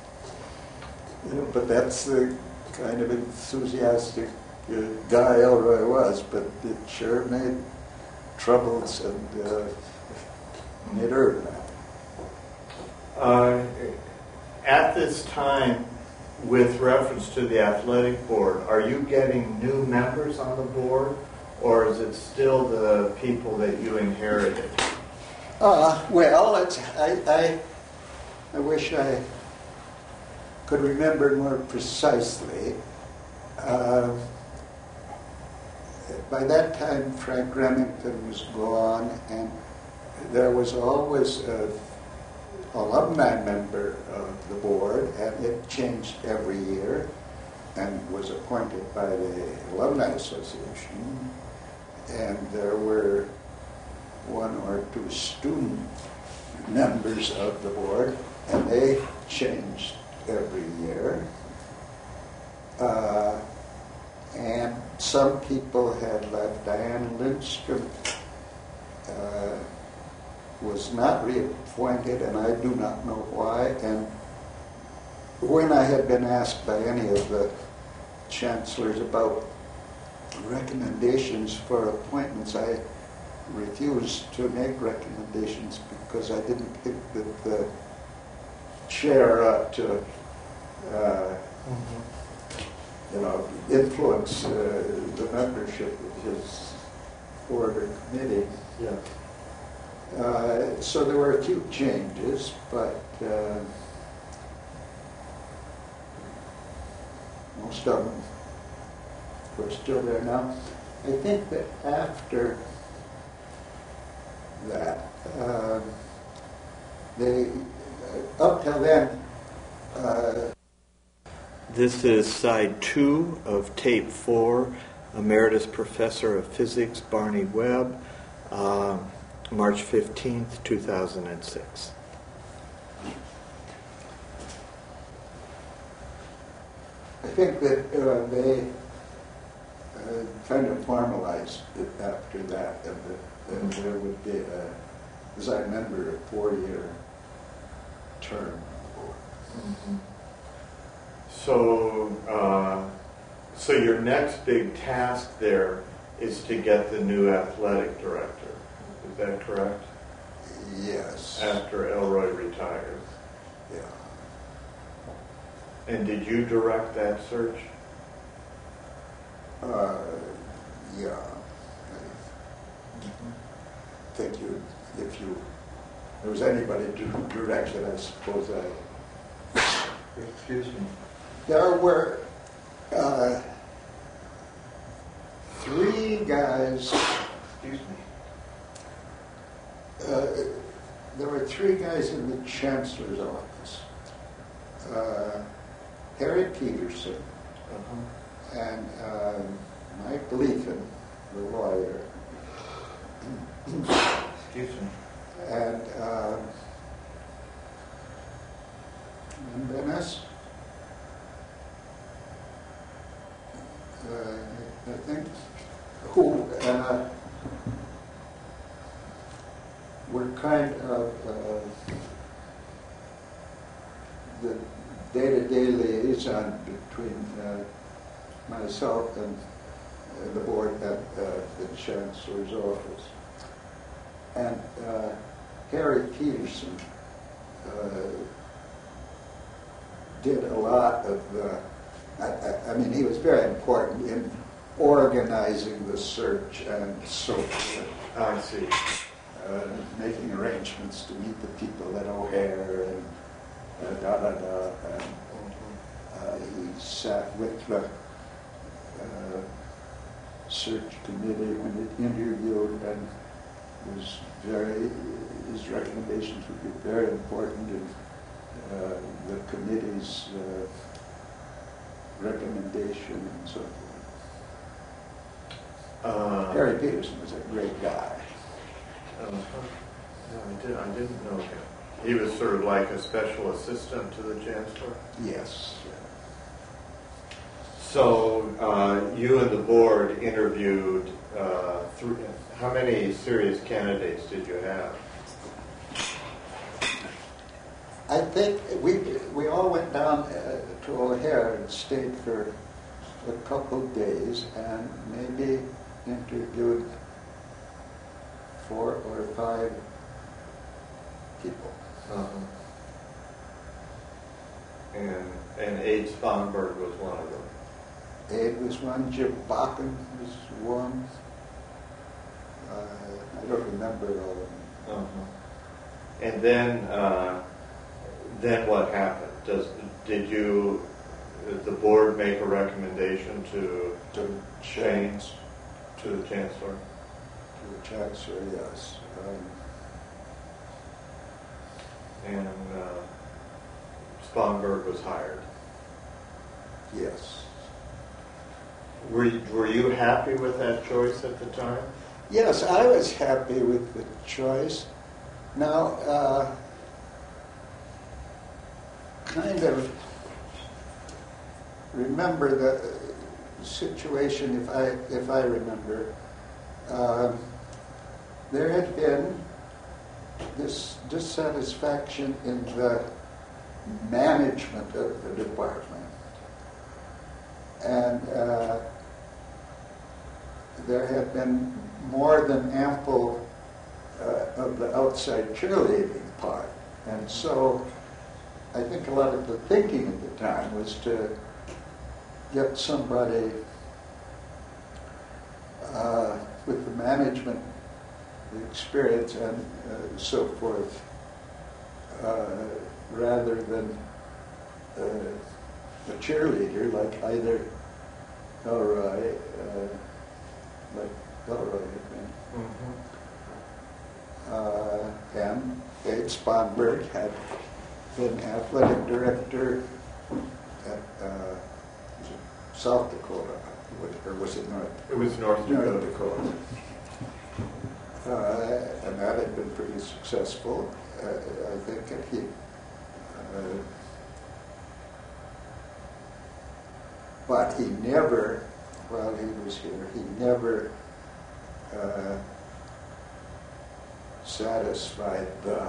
But that's the kind of enthusiastic guy Elroy was, but it sure made troubles and made Irv mad. At this time, with reference to the athletic board, are you getting new members on the board, or is it still the people that you inherited? Well, I wish I could remember more precisely. By that time, Frank Remington was gone, and there was always an alumni member of the board, and it changed every year and was appointed by the Alumni Association. And there were one or two student members of the board, and they changed every year. And some people had left. Diane Lindstrom was not reappointed, and I do not know why. And when I had been asked by any of the chancellors about recommendations for appointments, I refused to make recommendations because I didn't think that the chair ought to influence the membership of his board or committee. Yeah. So there were a few changes, but most of them were still there now. I think that after that, up till then, this is side 2 of tape 4, Emeritus Professor of Physics Barney Webb, March 15th, 2006. I think that they kind of formalized it after that, and there would be, as I remember, a 4-year term. Mm-hmm. So your next big task there is to get the new athletic director. Is that correct? Yes. After Elroy retires. Yeah. And did you direct that search? Yeah. I think if there was anybody to direct it, I suppose Excuse me. There were 3 guys. Excuse me. There were 3 guys in the chancellor's office. Harry Peterson and Mike Leakin, the lawyer. Excuse me. And Venice, I think, who were kind of the day-to-day liaison between myself and the board at the Chancellor's office. And Harry Peterson did a lot of I mean, he was very important in organizing the search and so forth. I see. Making arrangements to meet the people at O'Hare and da-da-da. And he sat with the search committee when it interviewed, and his recommendations would be very important in the committee's recommendation and so forth. Harry Peterson was a great guy. No, I didn't know him. He was sort of like a special assistant to the chancellor? Yes. So you and the board interviewed how many serious candidates did you have? I think we all went down to O'Hare and stayed for a couple of days and maybe interviewed 4 or 5 people. And Abe Sponberg was one of them. Abe was one. Jim Bakken was one. I don't remember all of them. And then what happened? Did the board make a recommendation to change to the chancellor? To the chancellor, yes. And Sponberg was hired. Yes. Were you happy with that choice at the time? Yes, I was happy with the choice. Now, kind of remember the situation, if I remember. There had been this dissatisfaction in the management of the department, and there had been more than ample of the outside cheerleading part, and so I think a lot of the thinking at the time was to get somebody with the management experience and so forth, rather than a cheerleader like either Elroy, and Abe Sponberg had been athletic director at South Dakota, or was it North? It was North Dakota. Dakota. And that had been pretty successful. I think that he, but he never, while he was here, he never satisfied the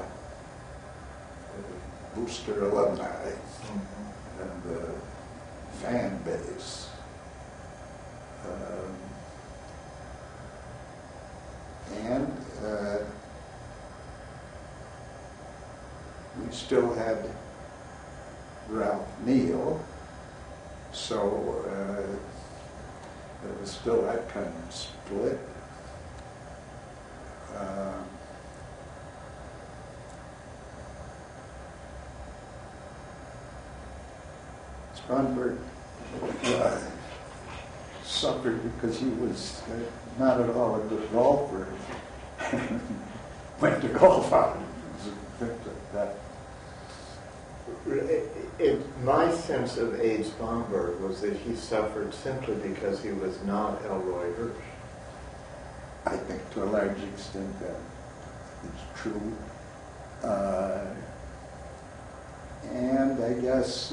booster alumni and the fan base. And we still had Ralph Neal, so there was still that kind of split. Sponberg suffered because he was not at all a good golfer. Went to golf out. That. My sense of Abe Sponberg was that he suffered simply because he was not Elroy Hirsch. I think to a large extent that is true. And I guess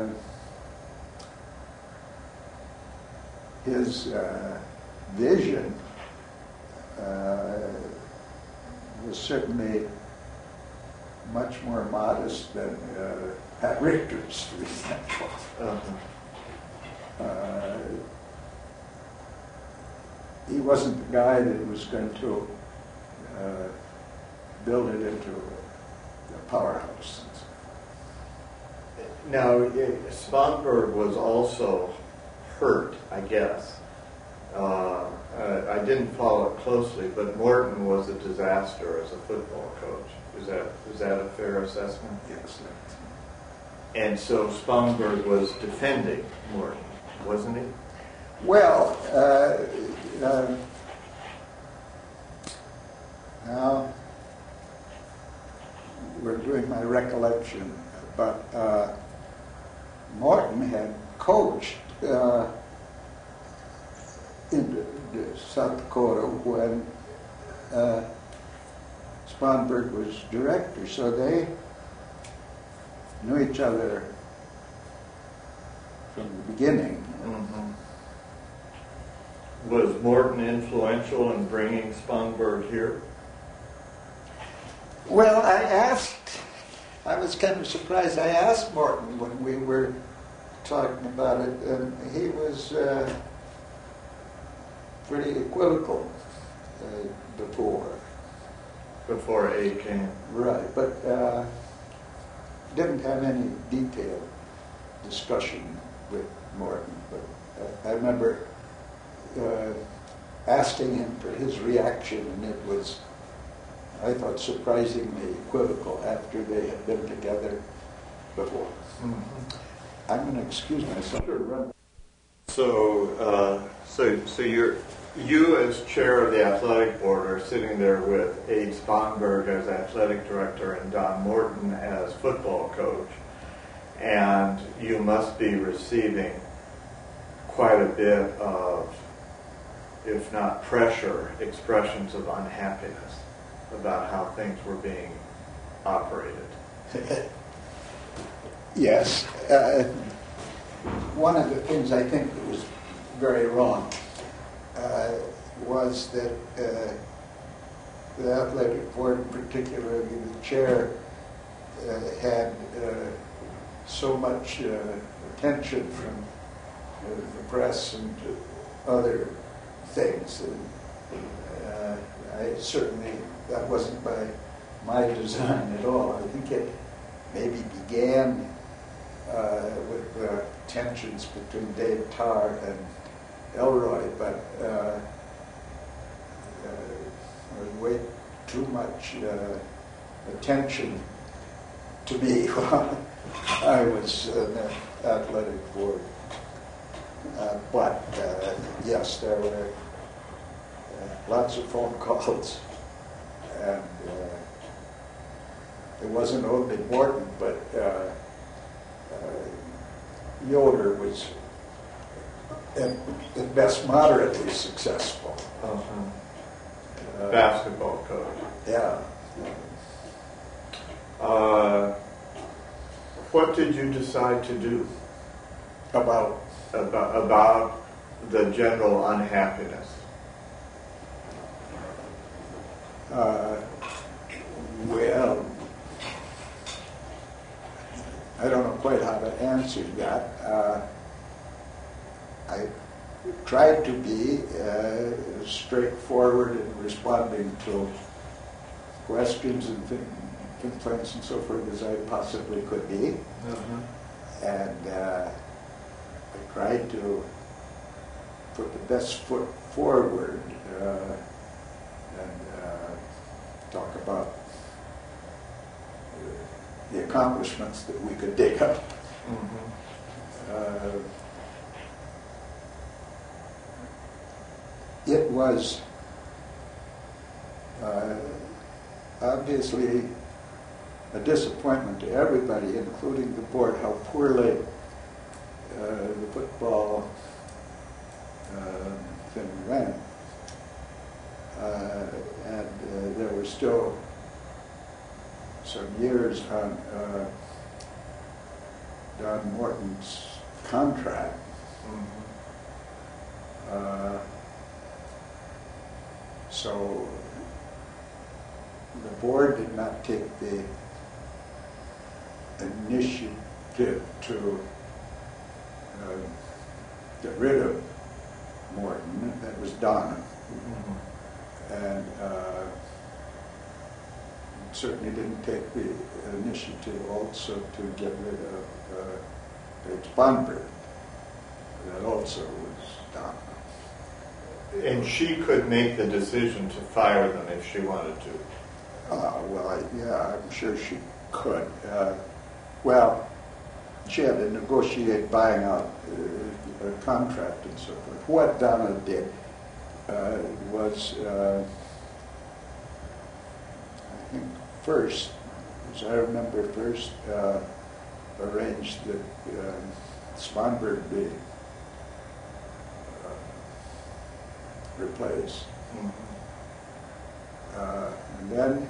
his vision was certainly much more modest than Pat Richter's, for example. He wasn't the guy that was going to build it into a powerhouse. Now, Sponberg was also hurt, I guess. I didn't follow it closely, but Morton was a disaster as a football coach. Is that a fair assessment? Yes. And so Sponberg was defending Morton, wasn't he? Well, now we're doing my recollection, but Morton had coached in South Dakota when Sponberg was director, so they knew each other from the beginning. Mm-hmm. Was Morton influential in bringing Sponberg here? Well, I was kind of surprised. I asked Morton when we were talking about it, and he was pretty equivocal Before Abe came. Right, but didn't have any detailed discussion with Morton. But I remember asking him for his reaction, and it was, I thought, surprisingly equivocal after they had been together before. Mm-hmm. I'm going to excuse myself. So you as chair of the athletic board are sitting there with Abe Sponberg as athletic director and Don Morton as football coach, and you must be receiving quite a bit of, if not pressure, expressions of unhappiness about how things were being operated. Yes. One of the things I think that was very wrong was that the athletic board, particularly the chair, had so much attention from the press and other things. And I certainly, that wasn't by my design at all. I think it maybe began with tensions between Dave Tarr and Elroy, but there was way too much attention to me while I was in the athletic board. But yes, there were lots of phone calls, and it wasn't only Morton, but Yoder was at best moderately successful. Basketball coach. Yeah. What did you decide to do About the general unhappiness? Well, I don't know quite how to answer that. I tried to be straightforward in responding to questions and complaints and so forth as I possibly could be. And I tried to put the best foot forward and talk about the accomplishments that we could dig up. It was obviously a disappointment to everybody, including the board, how poorly the football thing went. And there were still some years on Don Morton's contract. So the board did not take the initiative to get rid of Morton. That was Donna. And certainly didn't take the initiative also to get rid of Paige Bonberg. That also was Donna. And she could make the decision to fire them if she wanted to. I'm sure she could. She had to negotiate buying out a contract and so forth. What Donna did was, I think first, as I remember first, arranged that Svanberg be replaced. And then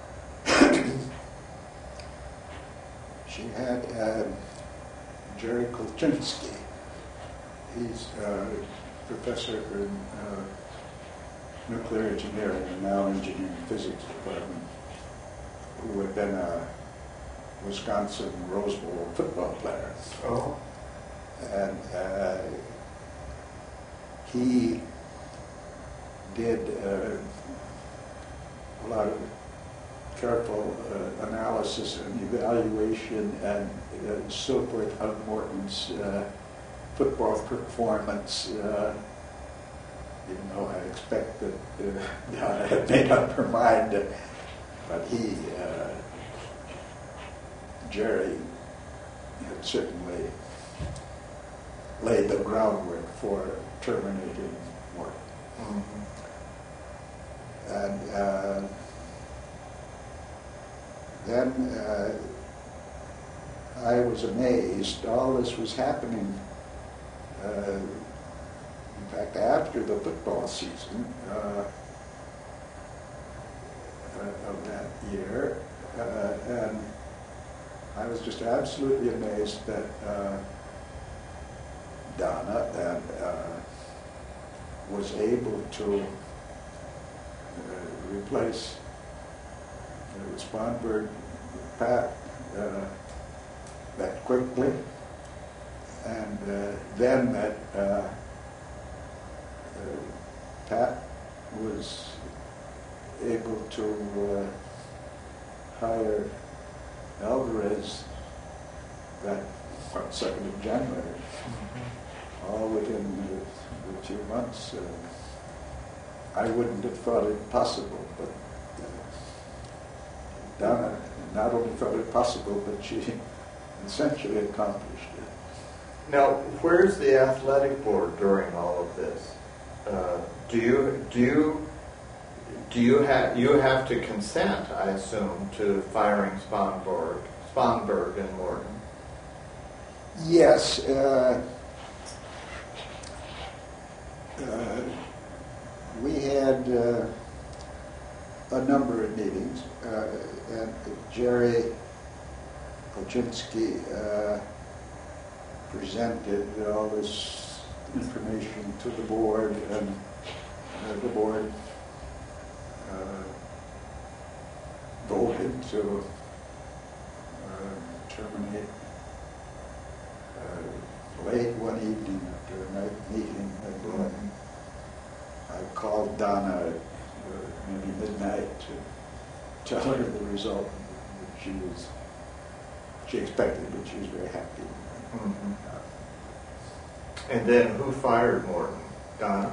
she had Jerry Kolchinsky. He's a professor in nuclear engineering and now engineering physics department, who had been a Wisconsin Rose Bowl football player. Oh. And he did a lot of careful analysis and evaluation and so forth of Morton's football performance, even though I expect that Donna had made up her mind, but Jerry had certainly laid the groundwork for terminating Morton. And then I was amazed. All this was happening, in fact, after the football season of that year. And I was just absolutely amazed that Donna was able to replace Svanberg with Pat that quickly, and then that Pat was able to hire Alvarez that 2nd of January. all within a few months. I wouldn't have thought it possible, but Donna not only thought it possible, but she essentially accomplished it. Now, where's the athletic board during all of this? Do you have to consent, I assume, to firing Sponberg and Morton? Yes. We had a number of meetings, and Jerry Koczynski presented all this information to the board, and the board voted to terminate late one evening after a night meeting. And, I called Donna maybe midnight to tell her the result. She expected, but she was very happy. Mm-hmm. And then who fired Morton? Donna?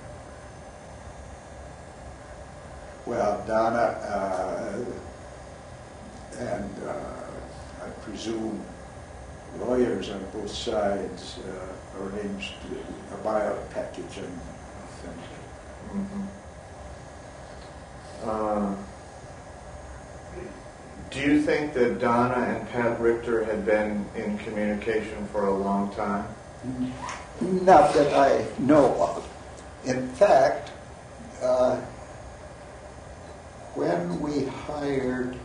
Well, Donna and I presume lawyers on both sides arranged a buyout package and things. Mm-hmm. Do you think that Donna and Pat Richter had been in communication for a long time? Not that I know of. In fact, when we hired,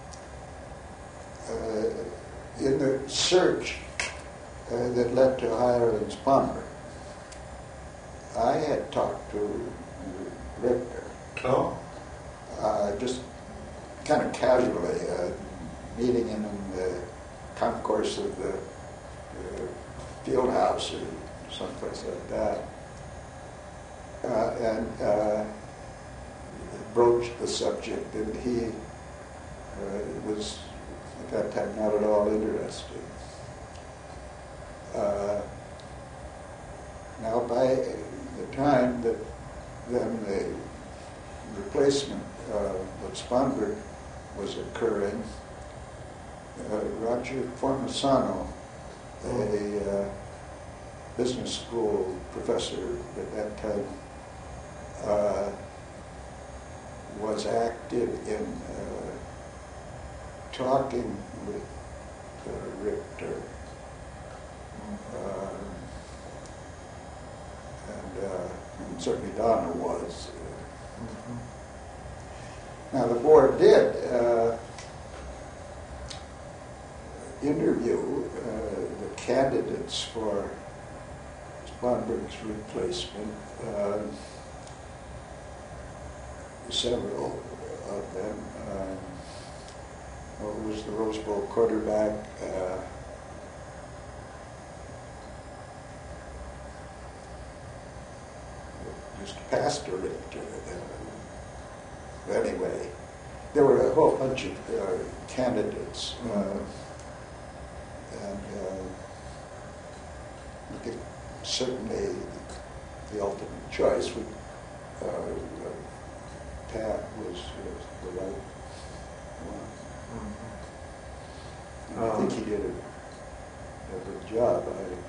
in the search that led to hiring Sponberg, I had talked to Richter. Oh. Just kind of casually, meeting him in the concourse of the field house or someplace like that, and broached the subject, and he was at that time not at all interested. Now, by the time that then the replacement of Sponberg was occurring, Roger Formasano, a business school professor at that time, was active in talking with Richter. And certainly Donna was. Now the board did interview the candidates for Sponberg's replacement, several of them. What was the Rose Bowl quarterback? Just past Richter. Anyway, there were a whole bunch of candidates, and we could certainly the ultimate choice. Pat was the right one. I think he did a good job.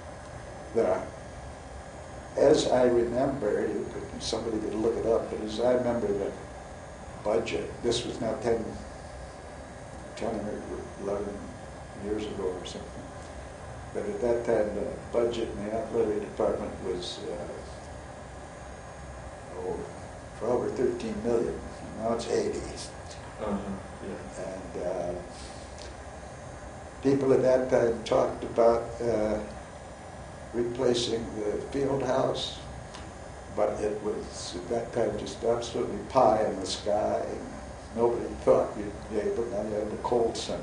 As I remember, somebody could look it up, but as I remember the budget, this was now 10 or 11 years ago or something, but at that time the budget in the athletic department was 12 or 13 million. Now it's 80. Yeah. And people at that time talked about replacing the field house, but it was at that time just absolutely pie in the sky. Nobody thought you'd be able. Now you have the Kohl Center.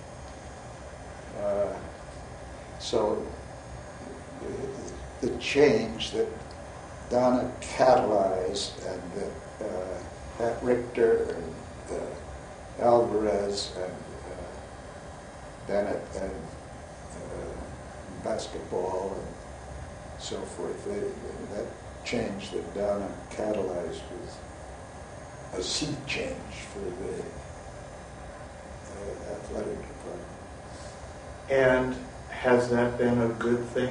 So the change that Donna catalyzed, and that Pat Richter and Alvarez and Bennett and basketball so forth. That change that Donna catalyzed was a sea change for the athletic department. And has that been a good thing?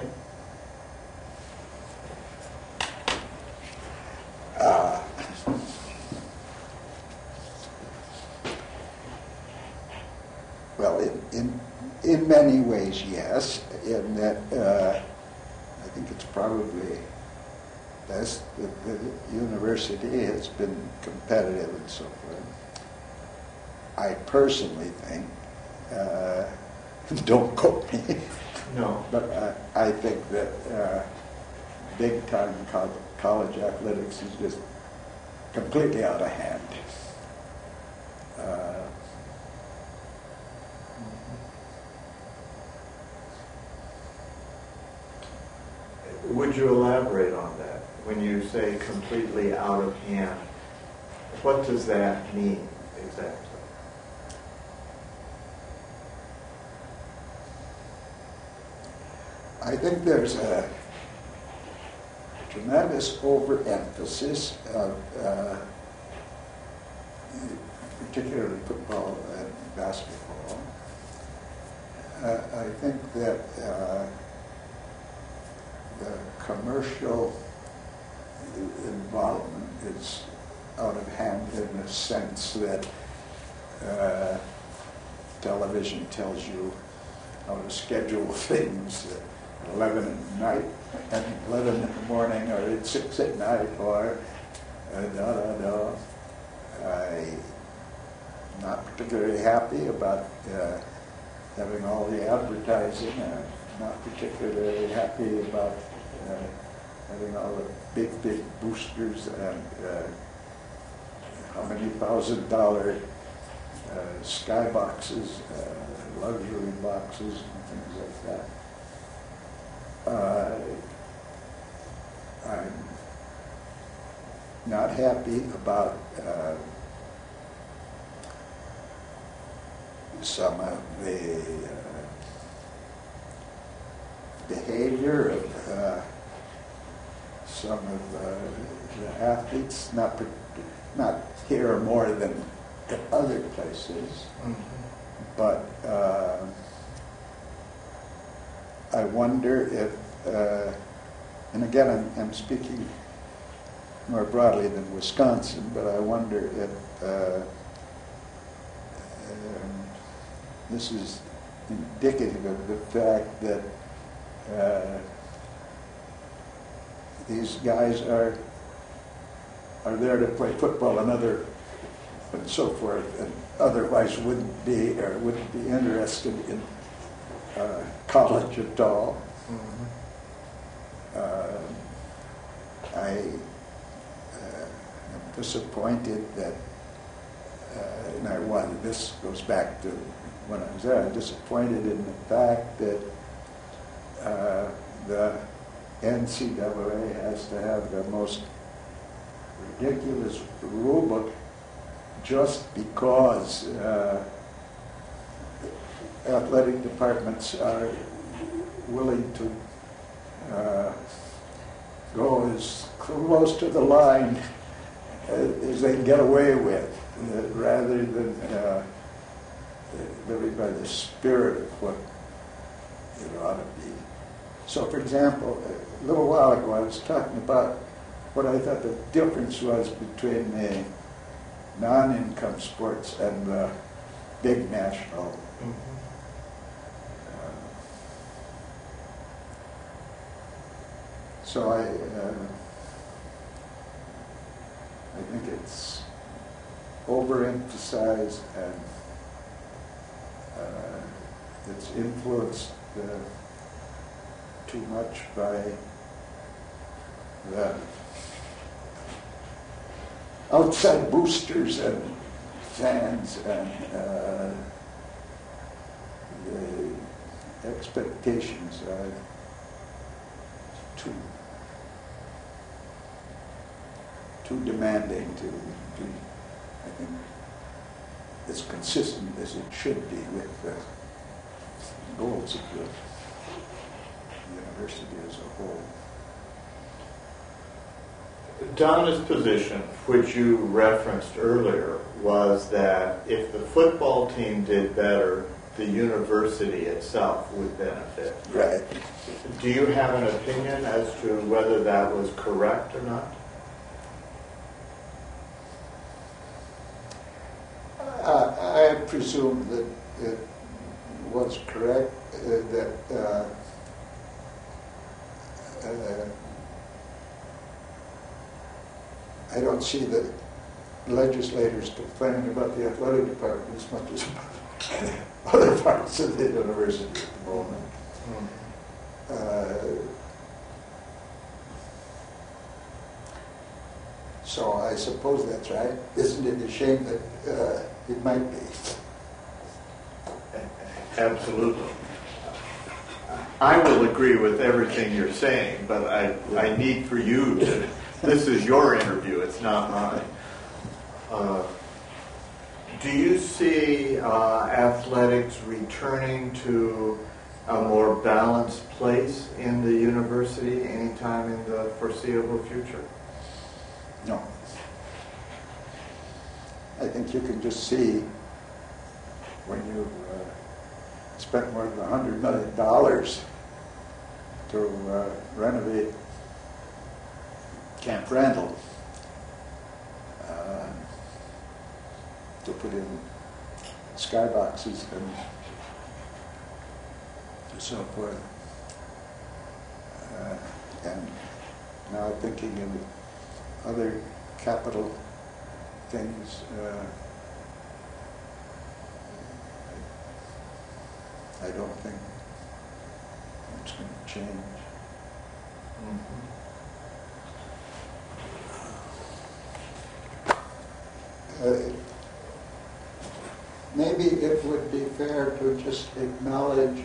Well, in many ways, yes. In that, I think it's probably best that the university has been competitive and so forth. I personally think, don't quote me, No. but I think that big-time college athletics is just completely out of hand. Would you elaborate on that? When you say completely out of hand, what does that mean exactly? I think there's a tremendous overemphasis of particularly football and basketball. I think that the commercial involvement is out of hand in the sense that television tells you how to schedule things at 11 at night and 11 in the morning or at 6 at night or I'm not particularly happy about having all the advertising. I'm not particularly happy about having all the big boosters and how many $1,000 skyboxes, luxury boxes, and things like that. I'm not happy about some of the behavior of some of the athletes, not here more than at other places, but I wonder if, and again I'm speaking more broadly than Wisconsin, but I wonder if this is indicative of the fact that these guys are there to play football and so forth, and otherwise wouldn't be interested in college at all. I am disappointed that, and this goes back to when I was there, I'm disappointed in the fact that the NCAA has to have the most ridiculous rule book just because athletic departments are willing to go as close to the line as they can get away with, rather than really by the spirit of what it ought to be. So, for example, a little while ago I was talking about what I thought the difference was between the non-income sports and the big national. So I think it's overemphasized and it's influenced too much by the outside boosters and fans and the expectations are too demanding to be, I think, as consistent as it should be with the goals of the university as a whole. Donna's position, which you referenced earlier, was that if the football team did better, the university itself would benefit. Right. Do you have an opinion as to whether that was correct or not? I presume that it was correct, I don't see the legislators complaining about the athletic department as much as other parts of the university at the moment. So I suppose that's right. Isn't it a shame that it might be? Absolutely. I will agree with everything you're saying, but I need for you to, this is your interview, it's not mine. Do you see athletics returning to a more balanced place in the university anytime in the foreseeable future? No. I think you can just see when you spent more than $100 million to renovate Camp Randall, to put in skyboxes and so forth. And now thinking in other capital things, I don't think it's going to change. Maybe it would be fair to just acknowledge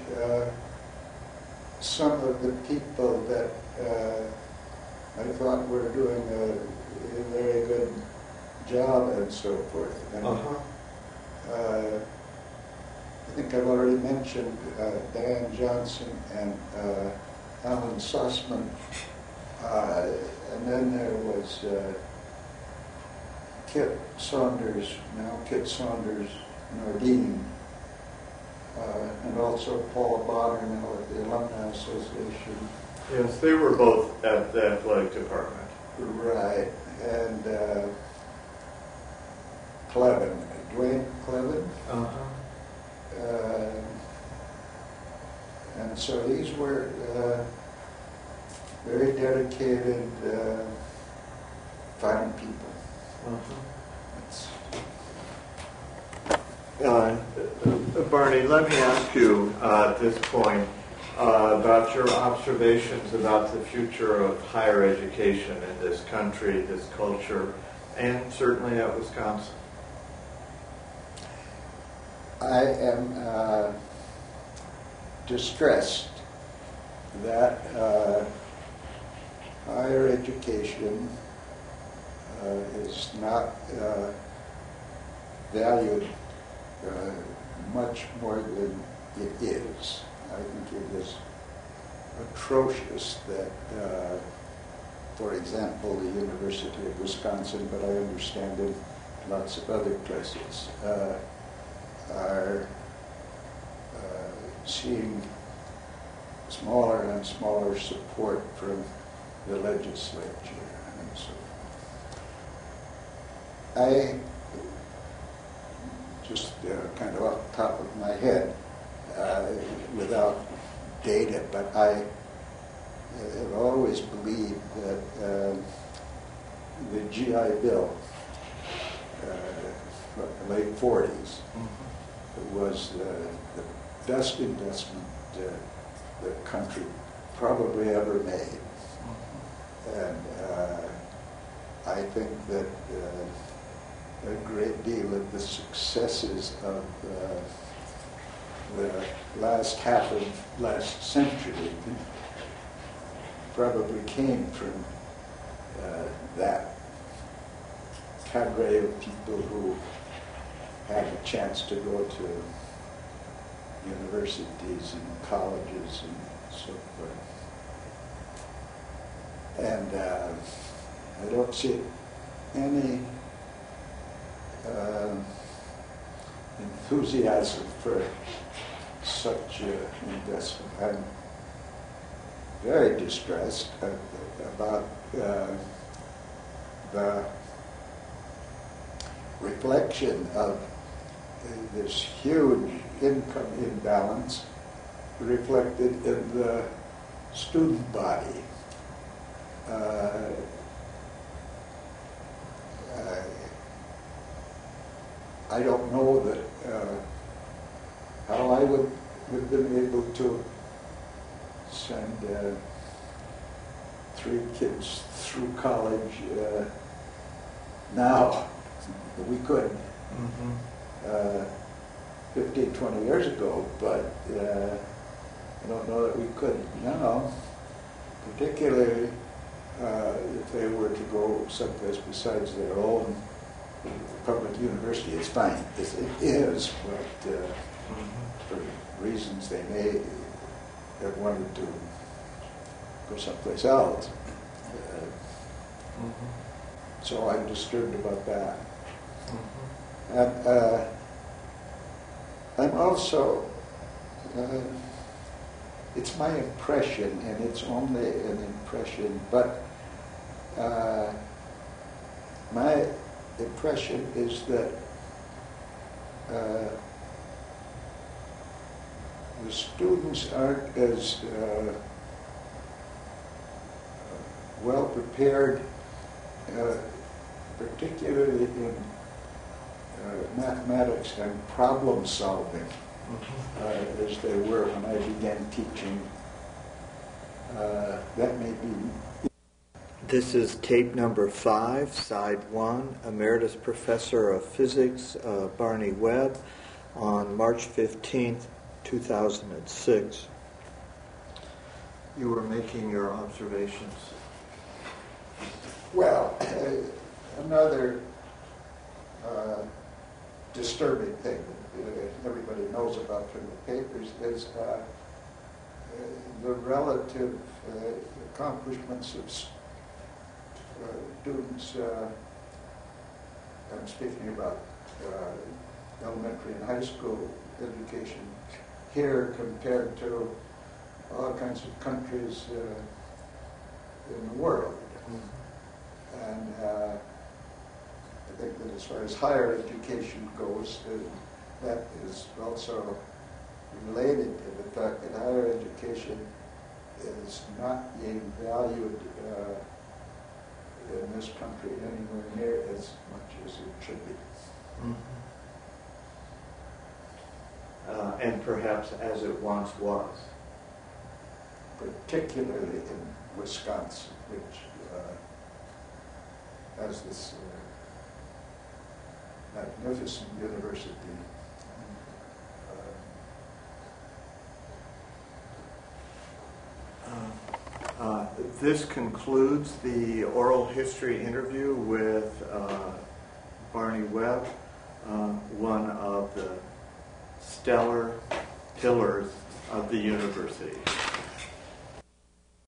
some of the people that I thought were doing a very good job and so forth. And, I think I've already mentioned Diane Johnson and Alan Sussman. And then there was Kit Saunders Nordine, and also Paul Bonner now at the Alumni Association. Yes, they were both at the athletic department. Right, and Clevin, Dwayne Clevin. And so these were very dedicated, fine people. Barney, let me ask you at this point about your observations about the future of higher education in this country, this culture, and certainly at Wisconsin. I am distressed that higher education is not valued much more than it is. I think it is atrocious that, for example, the University of Wisconsin, but I understand in lots of other places, are seeing smaller and smaller support from the legislature. And so I just kind of off the top of my head, without data, but I have always believed that the GI Bill, from the late 40s, was the best investment the country probably ever made. And I think that a great deal of the successes of the last half of last century probably came from that cadre of people who had a chance to go to universities and colleges and so forth. And I don't see any enthusiasm for such investment. I'm very distressed about the reflection of this huge income imbalance reflected in the student body. I don't know that how I would have been able to send 3 kids through college now. We could 15, 20 years ago, but I don't know that we could now, particularly if they were to go someplace besides their own public university. It's fine, it is, but for reasons they may have wanted to go someplace else. So I'm disturbed about that. And I'm also, it's my impression, and it's only an impression, but my impression is that the students aren't as well prepared, particularly in mathematics and problem solving, as they were when I began teaching. That may be. This is tape number 5, side 1, Emeritus Professor of Physics, Barney Webb, on March 15th, 2006. You were making your observations. Well, another disturbing thing that everybody knows about from the papers is the relative accomplishments of students. I'm speaking about elementary and high school education here compared to all kinds of countries in the world. And I think that as far as higher education goes, that is also related to the fact that higher education is not being valued in this country anywhere near as much as it should be. And perhaps as it once was. Particularly in Wisconsin, which has this magnificent university. This concludes the oral history interview with Barney Webb, one of the stellar pillars of the university.